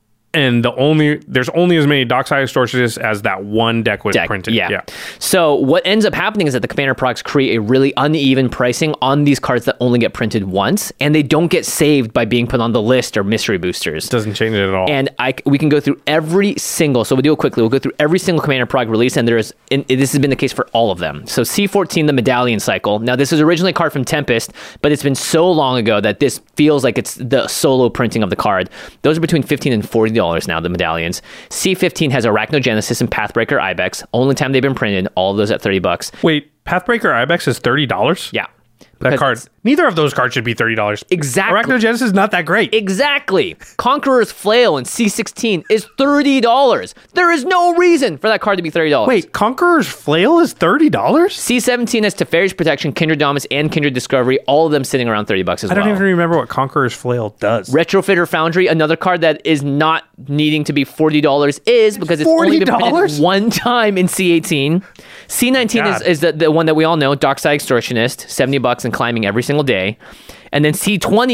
And the only there's only as many Dockside Extortionists as that one deck was Deck, printed. yeah. yeah. So what ends up happening is that the Commander products create a really uneven pricing on these cards that only get printed once, and they don't get saved by being put on the list or mystery boosters. Doesn't change it at all. And I, we can go through every single, so we'll do it quickly. We'll go through every single Commander product release, and there's, and this has been the case for all of them. So C fourteen, the Medallion Cycle. Now, this is originally a card from Tempest, but it's been so long ago that this feels like it's the solo printing of the card. Those are between fifteen dollars and forty dollars now, the medallions. C fifteen has Arachnogenesis and Pathbreaker Ibex. Only time they've been printed, all of those at thirty bucks. Wait, Pathbreaker Ibex is thirty dollars? Yeah. That Because card, it's- neither of those cards should be thirty dollars. Exactly. Arachnogenesis is not that great. Exactly. Conqueror's Flail in C sixteen is thirty dollars. There is no reason for that card to be thirty dollars. Wait, Conqueror's Flail is thirty dollars? C seventeen has Teferi's Protection, Kindred Dominus, and Kindred Discovery, all of them sitting around thirty bucks as I well. don't even remember what Conqueror's Flail does. Retrofitter Foundry, another card that is not needing to be forty dollars, is because it's only been forty dollars? printed one time in C eighteen. C nineteen is, God. is the, the one that we all know, Dockside Extortionist, seventy bucks and climbing every single day. And then C twenty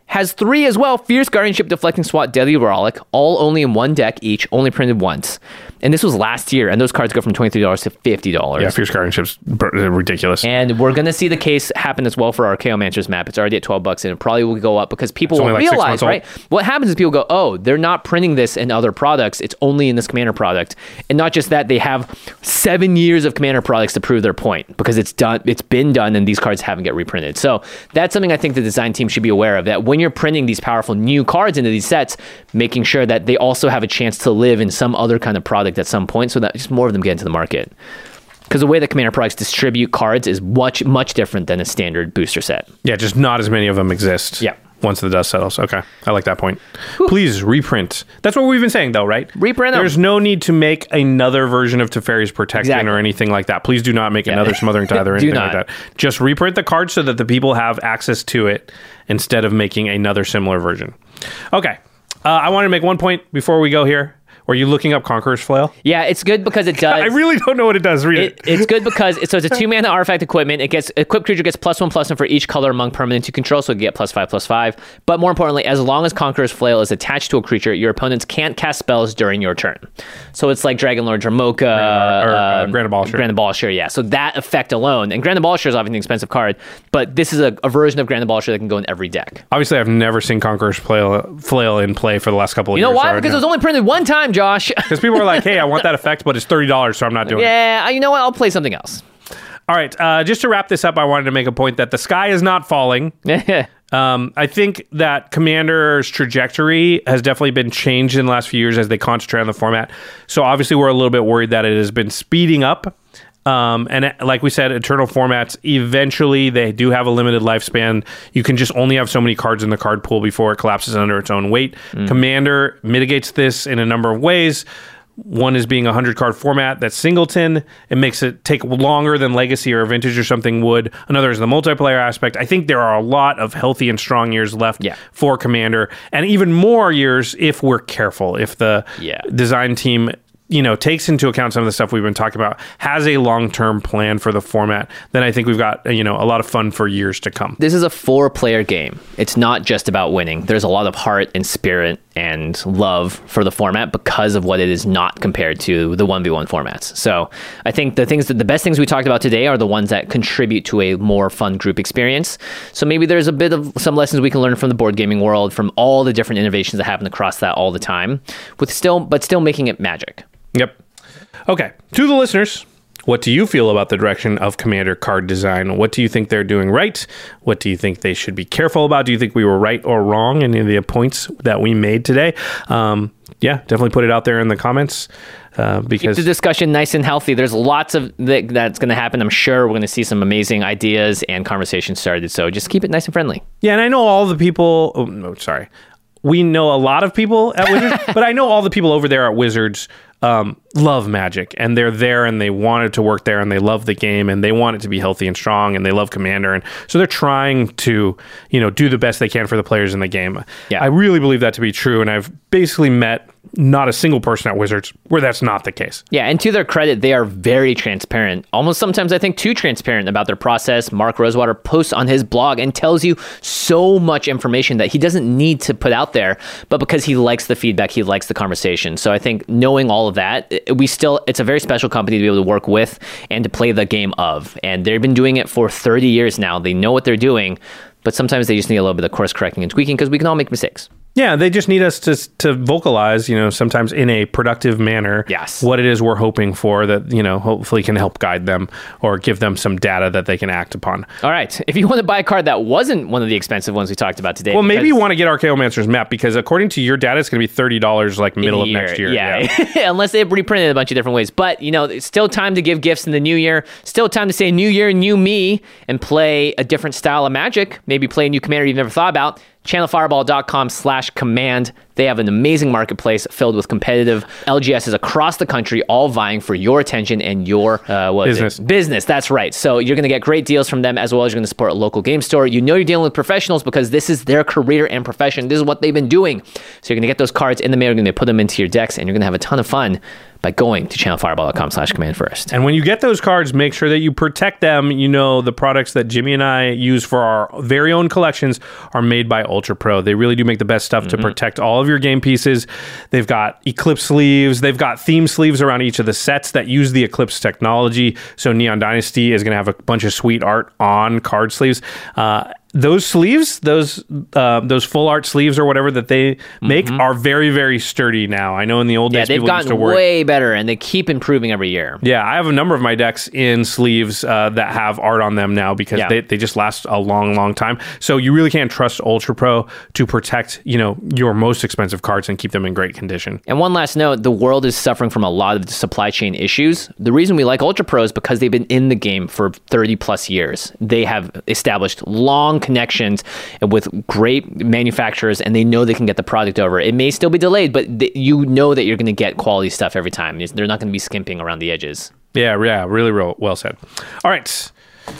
has three as well. Fierce Guardianship, Deflecting Swat, Deadly Rollick, all only in one deck each, only printed once. And this was last year, and those cards go from twenty-three dollars to fifty dollars. Yeah, Fierce Guardianship's ridiculous. And we're going to see the case happen as well for our Chaomancers map. It's already at twelve bucks, and it probably will go up because people will like realize, right? What happens is people go, oh, they're not printing this in other products. It's only in this Commander product. And not just that, they have seven years of Commander products to prove their point because it's done. It's been done, and these cards haven't get reprinted. So that's something I think the design team should be aware of, that when you're printing these powerful new cards into these sets, making sure that they also have a chance to live in some other kind of product at some point so that just more of them get into the market. Because the way that Commander products distribute cards is much, much different than a standard booster set. Yeah, just not as many of them exist. Yeah. Once the dust settles. Okay. I like that point. Whew. Please reprint. That's what we've been saying, though, right? Reprint them. There's no need to make another version of Teferi's Protection Exactly. or anything like that. Please do not make Yeah. another Smothering Tithe or anything not. like that. Just reprint the card so that the people have access to it instead of making another similar version. Okay. Uh, I want to make one point before we go here. Were you looking up Conqueror's Flail? Yeah, it's good because it does. I really don't know what it does. Read it. It, it's good because it's, so it's a two mana artifact equipment. It gets equipped creature gets plus one plus one for each color among permanents you control, so it get plus five plus five. But more importantly, as long as Conqueror's Flail is attached to a creature, your opponents can't cast spells during your turn. So it's like Dragonlord Dromoka, or, uh, um, Grand Abolisher. Grand Abolisher, yeah. So that effect alone, and Grand Abolisher is obviously an expensive card, but this is a, a version of Grand Abolisher that can go in every deck. Obviously, I've never seen Conqueror's Flail, Flail in play for the last couple of You years. know why? So Because it was only printed one time, Josh. Because people are like, hey, I want that effect, but it's thirty dollars, so I'm not doing it. Yeah, you know what? I'll play something else. All right. Uh, just to wrap this up, I wanted to make a point that the sky is not falling. Um, I think that Commander's trajectory has definitely been changed in the last few years as they concentrate on the format. So obviously, we're a little bit worried that it has been speeding up. Um, and it, like we said, Eternal formats, eventually they do have a limited lifespan. You can just only have so many cards in the card pool before it collapses under its own weight. Mm. Commander mitigates this in a number of ways. One is being a hundred-card format that's singleton. It makes it take longer than Legacy or Vintage or something would. Another is the multiplayer aspect. I think there are a lot of healthy and strong years left yeah. for Commander, and even more years if we're careful. If the yeah. design team, you know, takes into account some of the stuff we've been talking about, has a long-term plan for the format, then I think we've got, you know, a lot of fun for years to come. This is a four-player game. It's not just about winning. There's a lot of heart and spirit and love for the format because of what it is not compared to the one v one formats. So I think the things that the best things we talked about today are the ones that contribute to a more fun group experience. So maybe there's a bit of some lessons we can learn from the board gaming world, from all the different innovations that happen across that all the time, with still, but still making it magic. Yep. Okay. To the listeners, what do you feel about the direction of Commander card design? What do you think they're doing right? What do you think they should be careful about? Do you think we were right or wrong in any of the points that we made today? Um, yeah, definitely put it out there in the comments. Uh, because keep the discussion nice and healthy. There's lots of th- that's going to happen. I'm sure we're going to see some amazing ideas and conversations started. So just keep it nice and friendly. Yeah, and I know all the people. Oh, no, sorry. We know a lot of people at Wizards, but I know all the people over there at Wizards um, love Magic, and they're there, and they wanted to work there, and they love the game, and they want it to be healthy and strong, and they love Commander, and so they're trying to, you know, do the best they can for the players in the game. Yeah. I really believe that to be true, and I've basically met not a single person at Wizards where that's not the case. Yeah, and to their credit, they are very transparent. Almost sometimes, I think, too transparent about their process. Mark Rosewater posts on his blog and tells you so much information that he doesn't need to put out there, but because he likes the feedback, he likes the conversation. So I think knowing all of that, we still, it's a very special company to be able to work with and to play the game of. And they've been doing it for thirty years now. They know what they're doing, but sometimes they just need a little bit of course correcting and tweaking because we can all make mistakes. Yeah, they just need us to to vocalize, you know, sometimes in a productive manner, yes, what it is we're hoping for that, you know, hopefully can help guide them or give them some data that they can act upon. All right. If you want to buy a card that wasn't one of the expensive ones we talked about today. Well, maybe you want to get our Chaomancer's map because according to your data, it's going to be thirty dollars like middle of next year. Yeah, yeah. Unless they've reprinted a bunch of different ways. But, you know, it's still time to give gifts in the new year. Still time to say new year, new me, and play a different style of Magic. Maybe play a new commander you've never thought about. channelfireball.com slash command. They have an amazing marketplace filled with competitive L G Ss across the country, all vying for your attention and your uh, what business. Is it? Business. That's right. So you're going to get great deals from them, as well as you're going to support a local game store. You know you're dealing with professionals because this is their career and profession. This is what they've been doing. So you're going to get those cards in the mail. You're going to put them into your decks, and you're going to have a ton of fun by going to channelfireball.com slash command first. And when you get those cards, make sure that you protect them. You know, the products that Jimmy and I use for our very own collections are made by Ultra Pro. They really do make the best stuff mm-hmm. to protect all of your game pieces. They've got Eclipse sleeves. They've got theme sleeves around each of the sets that use the Eclipse technology. So Neon Dynasty is going to have a bunch of sweet art on card sleeves. Uh, Those sleeves, those uh, those full art sleeves or whatever that they make mm-hmm. are very, very sturdy now. I know in the old yeah, days they've people used to gotten work. way better, and they keep improving every year. Yeah, I have a number of my decks in sleeves uh, that have art on them now because yeah. they, they just last a long, long time. So you really can't trust Ultra Pro to protect, you know, your most expensive cards and keep them in great condition. And one last note, the world is suffering from a lot of supply chain issues. The reason we like Ultra Pro is because they've been in the game for thirty plus years. They have established long connections with great manufacturers, and they know they can get the product over. It may still be delayed, but th- you know that you're going to get quality stuff every time. They're not going to be skimping around the edges. Yeah, yeah, really real, well said. All right.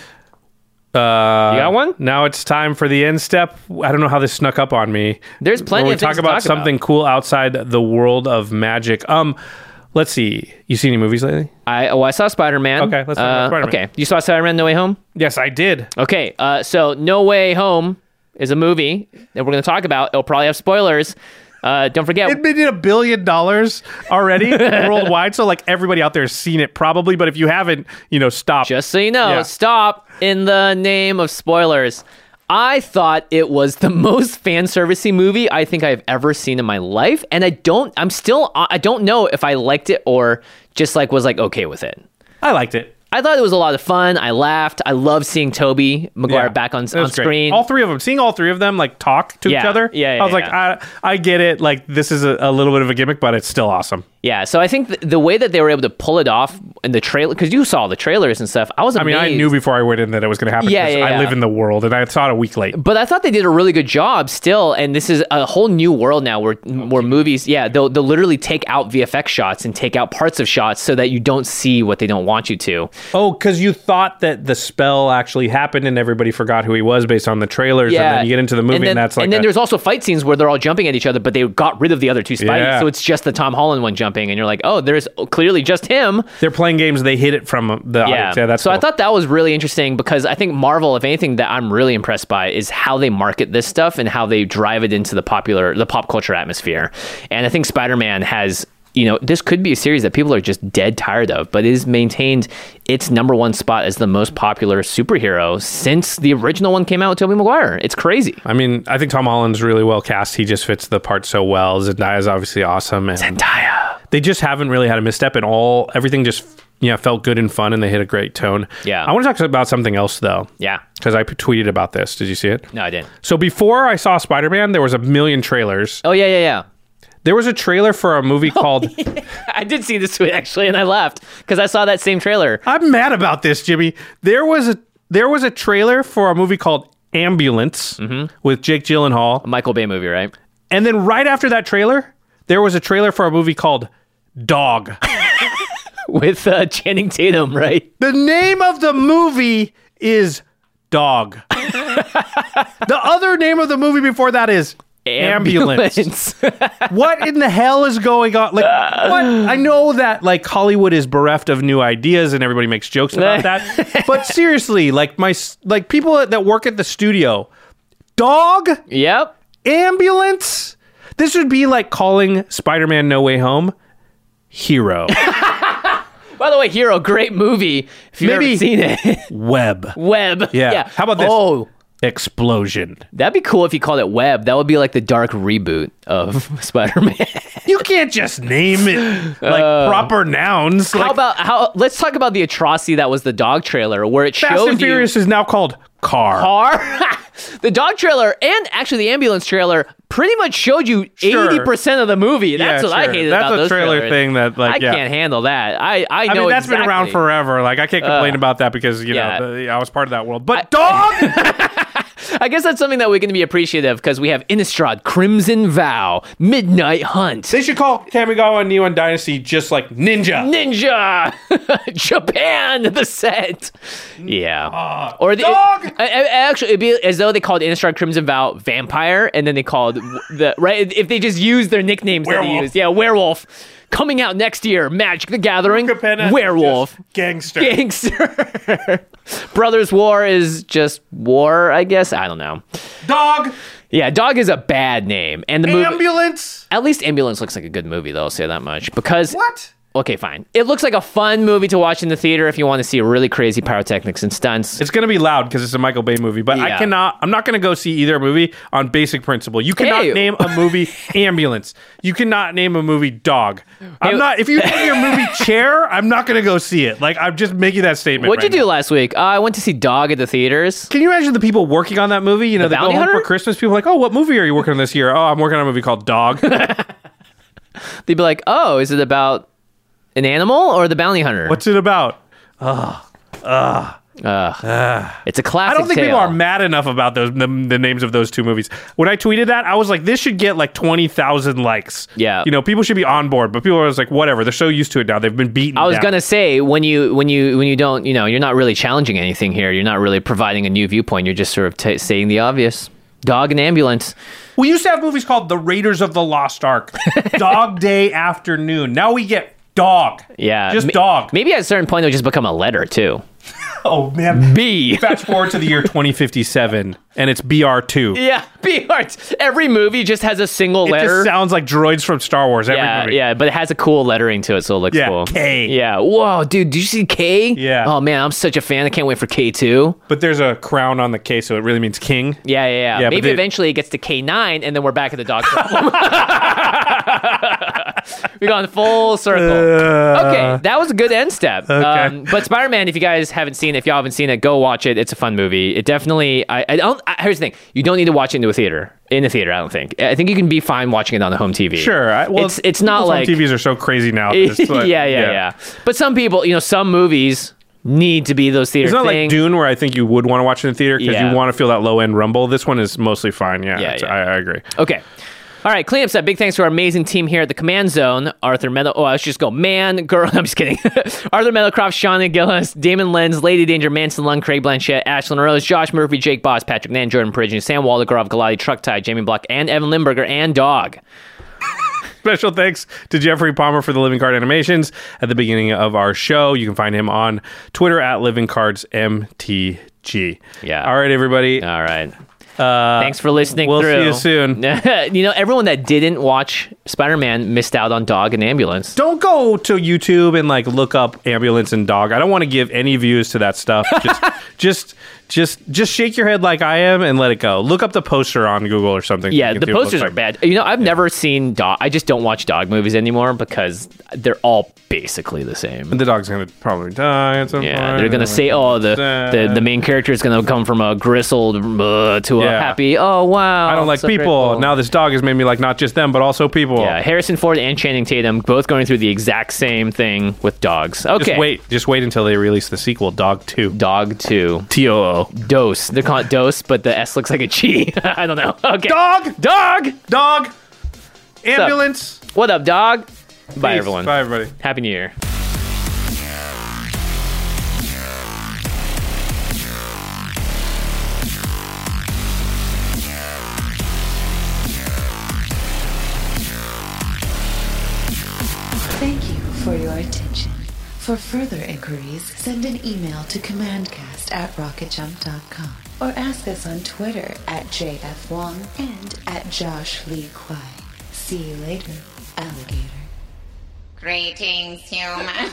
Uh, you got one? Now it's time for the end step. I don't know how this snuck up on me. There's plenty When we of things talk about to talk something about. cool outside the world of magic. Um, let's see. You see any movies lately? I oh I saw Spider-Man. Okay, let's talk about uh, Spider-Man. Okay, you saw Spider-Man No Way Home? Yes, I did. Okay, uh, so No Way Home is a movie that we're going to talk about. It'll probably have spoilers. Uh, don't forget. It made a billion dollars already worldwide, so like everybody out there has seen it probably, but if you haven't, you know, stop. Just so you know, Yeah. stop in the name of spoilers. I thought it was the most fan servicey movie I think I've ever seen in my life, and I don't. I'm still. I don't know if I liked it or just like was like okay with it. I liked it. I thought it was a lot of fun. I laughed. I loved seeing Tobey Maguire Yeah, back on, it on was great. screen. All three of them. Seeing all three of them like talk to Yeah, each other. yeah, yeah, I was like, yeah. I, I get it. Like this is a, a little bit of a gimmick, but it's still awesome. Yeah, so I think th- the way that they were able to pull it off in the trailer, because you saw the trailers and stuff, I was I amazed. mean, I knew before I went in that it was going to happen. Yeah, because yeah, I yeah. live in the world, and I saw it a week late. But I thought they did a really good job still, and this is a whole new world now where where movies, yeah, they'll they'll literally take out V F X shots and take out parts of shots so that you don't see what they don't want you to. Oh, because you thought that the spell actually happened, and everybody forgot who he was based on the trailers, Yeah, and then you get into the movie, and, then, that's like. and then a- there's also fight scenes where they're all jumping at each other, but they got rid of the other two Spideys, Yeah. so it's just the Tom Holland one jumping, and you're like, oh, there's clearly just him. they're playing games. They hit it from the Yeah, audience. Yeah, that's so I cool. thought that was really interesting because I think Marvel, if anything, that I'm really impressed by is how they market this stuff and how they drive it into the popular, the pop culture atmosphere. And I think Spider-Man has, you know, this could be a series that people are just dead tired of, but it has maintained its number one spot as the most popular superhero since the original one came out with Tobey Maguire. It's crazy. I mean, I think Tom Holland's really well cast. He just fits the part so well. Zendaya's obviously awesome, and Zendaya. they just haven't really had a misstep at all. Everything just yeah felt good and fun, and they hit a great tone. Yeah. I want to talk about something else though. Yeah. Because I tweeted about this. Did you see it? No, I didn't. So before I saw Spider-Man, there was a million trailers. Oh, yeah, yeah, yeah. There was a trailer for a movie called... I did see this tweet actually, and I laughed because I saw that same trailer. I'm mad about this, Jimmy. There was a there was a trailer for a movie called Ambulance with Jake Gyllenhaal. A Michael Bay movie, right? And then right after that trailer, there was a trailer for a movie called Dog. With uh, Channing Tatum, right? The name of the movie is Dog. The other name of the movie before that is Ambulance. What in the hell is going on? Like, what? I know that like Hollywood is bereft of new ideas and everybody makes jokes about that. But seriously, like my like people that work at the studio, Dog, Yep. Ambulance. This would be like calling Spider-Man No Way Home Hero. By the way, Hero, great movie. If you've Maybe- ever seen it. Web. Web. Yeah. How about this? Oh, Explosion. that'd be cool if you called it Web. That would be like the dark reboot of Spider-Man. You can't just name it like proper nouns. How Like, about how? Let's talk about the atrocity that was the Dog trailer, where it Fast showed and you Furious is now called Car. car. The Dog trailer and actually the Ambulance trailer pretty much showed you Sure. eighty percent of the movie. That's Yeah, what I sure. hated That's about a those trailer trailers. thing that, like, I yeah. can't handle that. I I know I mean, that's exactly. been around forever. Like, I can't complain Uh, about that because, you yeah. know, the, I was part of that world. But Dog! I guess that's something that we're going to be appreciative because we have Innistrad, Crimson Vow, Midnight Hunt, They should call Kamigawa and Neon Dynasty just like Ninja. Ninja, Japan, the set. Yeah. or the, Dog! It, I- I- actually, it'd be as though they called Innistrad Crimson Vow Vampire, and then they called the right if they just used their nicknames that they Werewolf. used. Yeah, Werewolf. Coming out next year, Magic the Gathering, Luca Penna, werewolf, just gangster. gangster. Brothers War is just war, I guess. I don't know. Dog. Yeah, Dog is a bad name. And the movie, Ambulance. at least Ambulance looks like a good movie, though, I'll say that much. Because... What? Okay, fine. It looks like a fun movie to watch in the theater if you want to see really crazy pyrotechnics and stunts. It's going to be loud because it's a Michael Bay movie, but I Yeah. cannot, I'm not going to go see either movie on basic principle. You cannot Hey. name a movie Ambulance. You cannot name a movie Dog. I'm Hey. not, if you name your movie Chair, I'm not going to go see it. Like, I'm just making that statement. What'd right you do now. last week? Uh, I went to see Dog at the theaters. Can you imagine the people working on that movie? You know, The they go Bounty home Hunter? for Christmas. People are like, oh, what movie are you working on this year? Oh, I'm working on a movie called Dog. They'd be like, oh, is it about an animal or the bounty hunter? What's it about? Ugh. Ugh. Uh, it's a classic I don't think tale. people are mad enough about those the, the names of those two movies. When I tweeted that, I was like, this should get like twenty thousand likes. Yeah. You know, people should be on board, but people are just like, whatever. They're so used to it now. They've been beaten I was down. gonna say when you when you when you don't you know you're not really challenging anything here. You're not really providing a new viewpoint. You're just sort of t- saying the obvious. Dog and Ambulance. We used to have movies called The Raiders of the Lost Ark, Dog Day Afternoon. Now we get Dog. Yeah, Just Ma- Dog. Maybe at a certain point it'll just become a letter too. Oh, man. B. Fast forward to the year twenty fifty-seven, and it's B R two. Yeah, B Art. Every movie just has a single It letter. just sounds like droids from Star Wars. Every yeah, movie. yeah, but it has a cool lettering to it, so it looks Yeah, cool. K. Yeah. Whoa, dude, did you see K? Yeah. Oh man, I'm such a fan. I can't wait for K two. But there's a crown on the K, so it really means king. Yeah, yeah, yeah. Yeah, but Maybe they- eventually it gets to K nine, and then we're back at the dog problem. We've gone full circle. Uh, Okay, that was a good end step. Um, but Spider-Man, if you guys haven't seen it, if y'all haven't seen it, go watch it. It's a fun movie. It definitely. I, I don't. I, here's the thing: you don't need to watch it into a theater. In a theater, I don't think. I think you can be fine watching it on the home T V. Sure. I, well, it's it's not people's home like T Vs are so crazy now. yeah, It's like- yeah, yeah, But some people, you know, some movies need to be those theater It's not thing. like Dune, where I think you would want to watch it in the theater because Yeah. you want to feel that low end rumble. This one is mostly fine. Yeah, Yeah, it's- yeah. I, I agree. Okay. All right, cleanup set. Big thanks to our amazing team here at the Command Zone. Arthur Meadow. Oh, I should just go. Man, girl. I'm just kidding. Arthur Meadowcroft, Shauna Gillis, Damon Lenz, Lady Danger, Manson Lund, Craig Blanchett, Ashlyn Rose, Josh Murphy, Jake Boss, Patrick Nan, Jordan Perigian, Sam Waller, Gaurav Galati, Truck Tie, Jamie Block, and Evan Limburger, and Dog. Special thanks to Jeffrey Palmer for the Living Card animations at the beginning of our show. You can find him on Twitter at Living Cards M T G. Yeah. All right, everybody. All right. Uh, Thanks for listening we'll through. see you soon. You know, everyone that didn't watch Spider-Man missed out on Dog and Ambulance. Don't go to YouTube and like look up Ambulance and Dog. I don't want to give any views to that stuff. Just, just, just, just shake your head like I am and let it go. Look up the poster on Google or something. Yeah, You can the see what it posters looks are like. bad. You know, I've never seen Dog. I just don't watch dog movies anymore because they're all basically the same. And the dog's gonna probably die at some Yeah, point. they're gonna say, "Oh, the the, the main character is gonna come from a gristled uh, to a Yeah. happy." Oh wow! I don't like so people. grateful." Now this dog has made me like not just them, but also people. Yeah, Harrison Ford and Channing Tatum both going through the exact same thing with dogs. Okay, Just wait. Just wait until they release the sequel, Dog Two. Dog two. T O O. Dose. They call it Dose, but the S looks like a G. I don't know. Okay. Dog. Dog. Dog. Ambulance. What up, dog? Bye, Peace. everyone. Bye, everybody. Happy New Year. Thank you for your attention. For further inquiries, send an email to commandcast at rocketjump dot com or ask us on Twitter at J F Wong and at Josh Lee Kwai. See you later, alligator. Greetings, humans.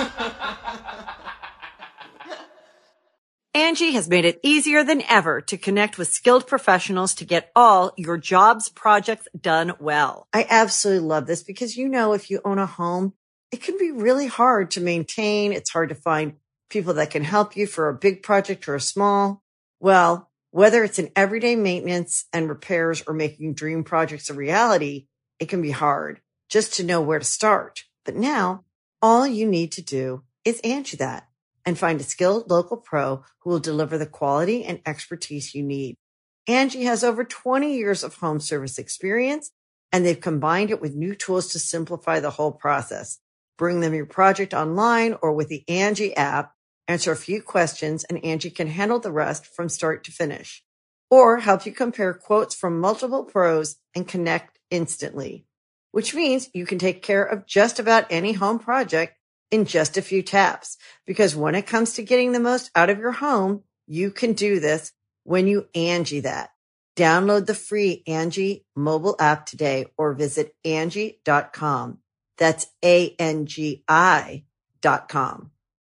Angie has made it easier than ever to connect with skilled professionals to get all your jobs projects done well. I absolutely love this because, you know, if you own a home, it can be really hard to maintain. It's hard to find people that can help you for a big project or a small. Well, whether it's in everyday maintenance and repairs or making dream projects a reality, it can be hard just to know where to start. But now all you need to do is Angie that and find a skilled local pro who will deliver the quality and expertise you need. Angie has over twenty years of home service experience, and they've combined it with new tools to simplify the whole process. Bring them your project online or with the Angie app, answer a few questions, and Angie can handle the rest from start to finish. Or help you compare quotes from multiple pros and connect instantly. which means you can take care of just about any home project in just a few taps. Because when it comes to getting the most out of your home, you can do this when you Angie that. Download the free Angie mobile app today or visit Angie dot com. That's A N G I dot com.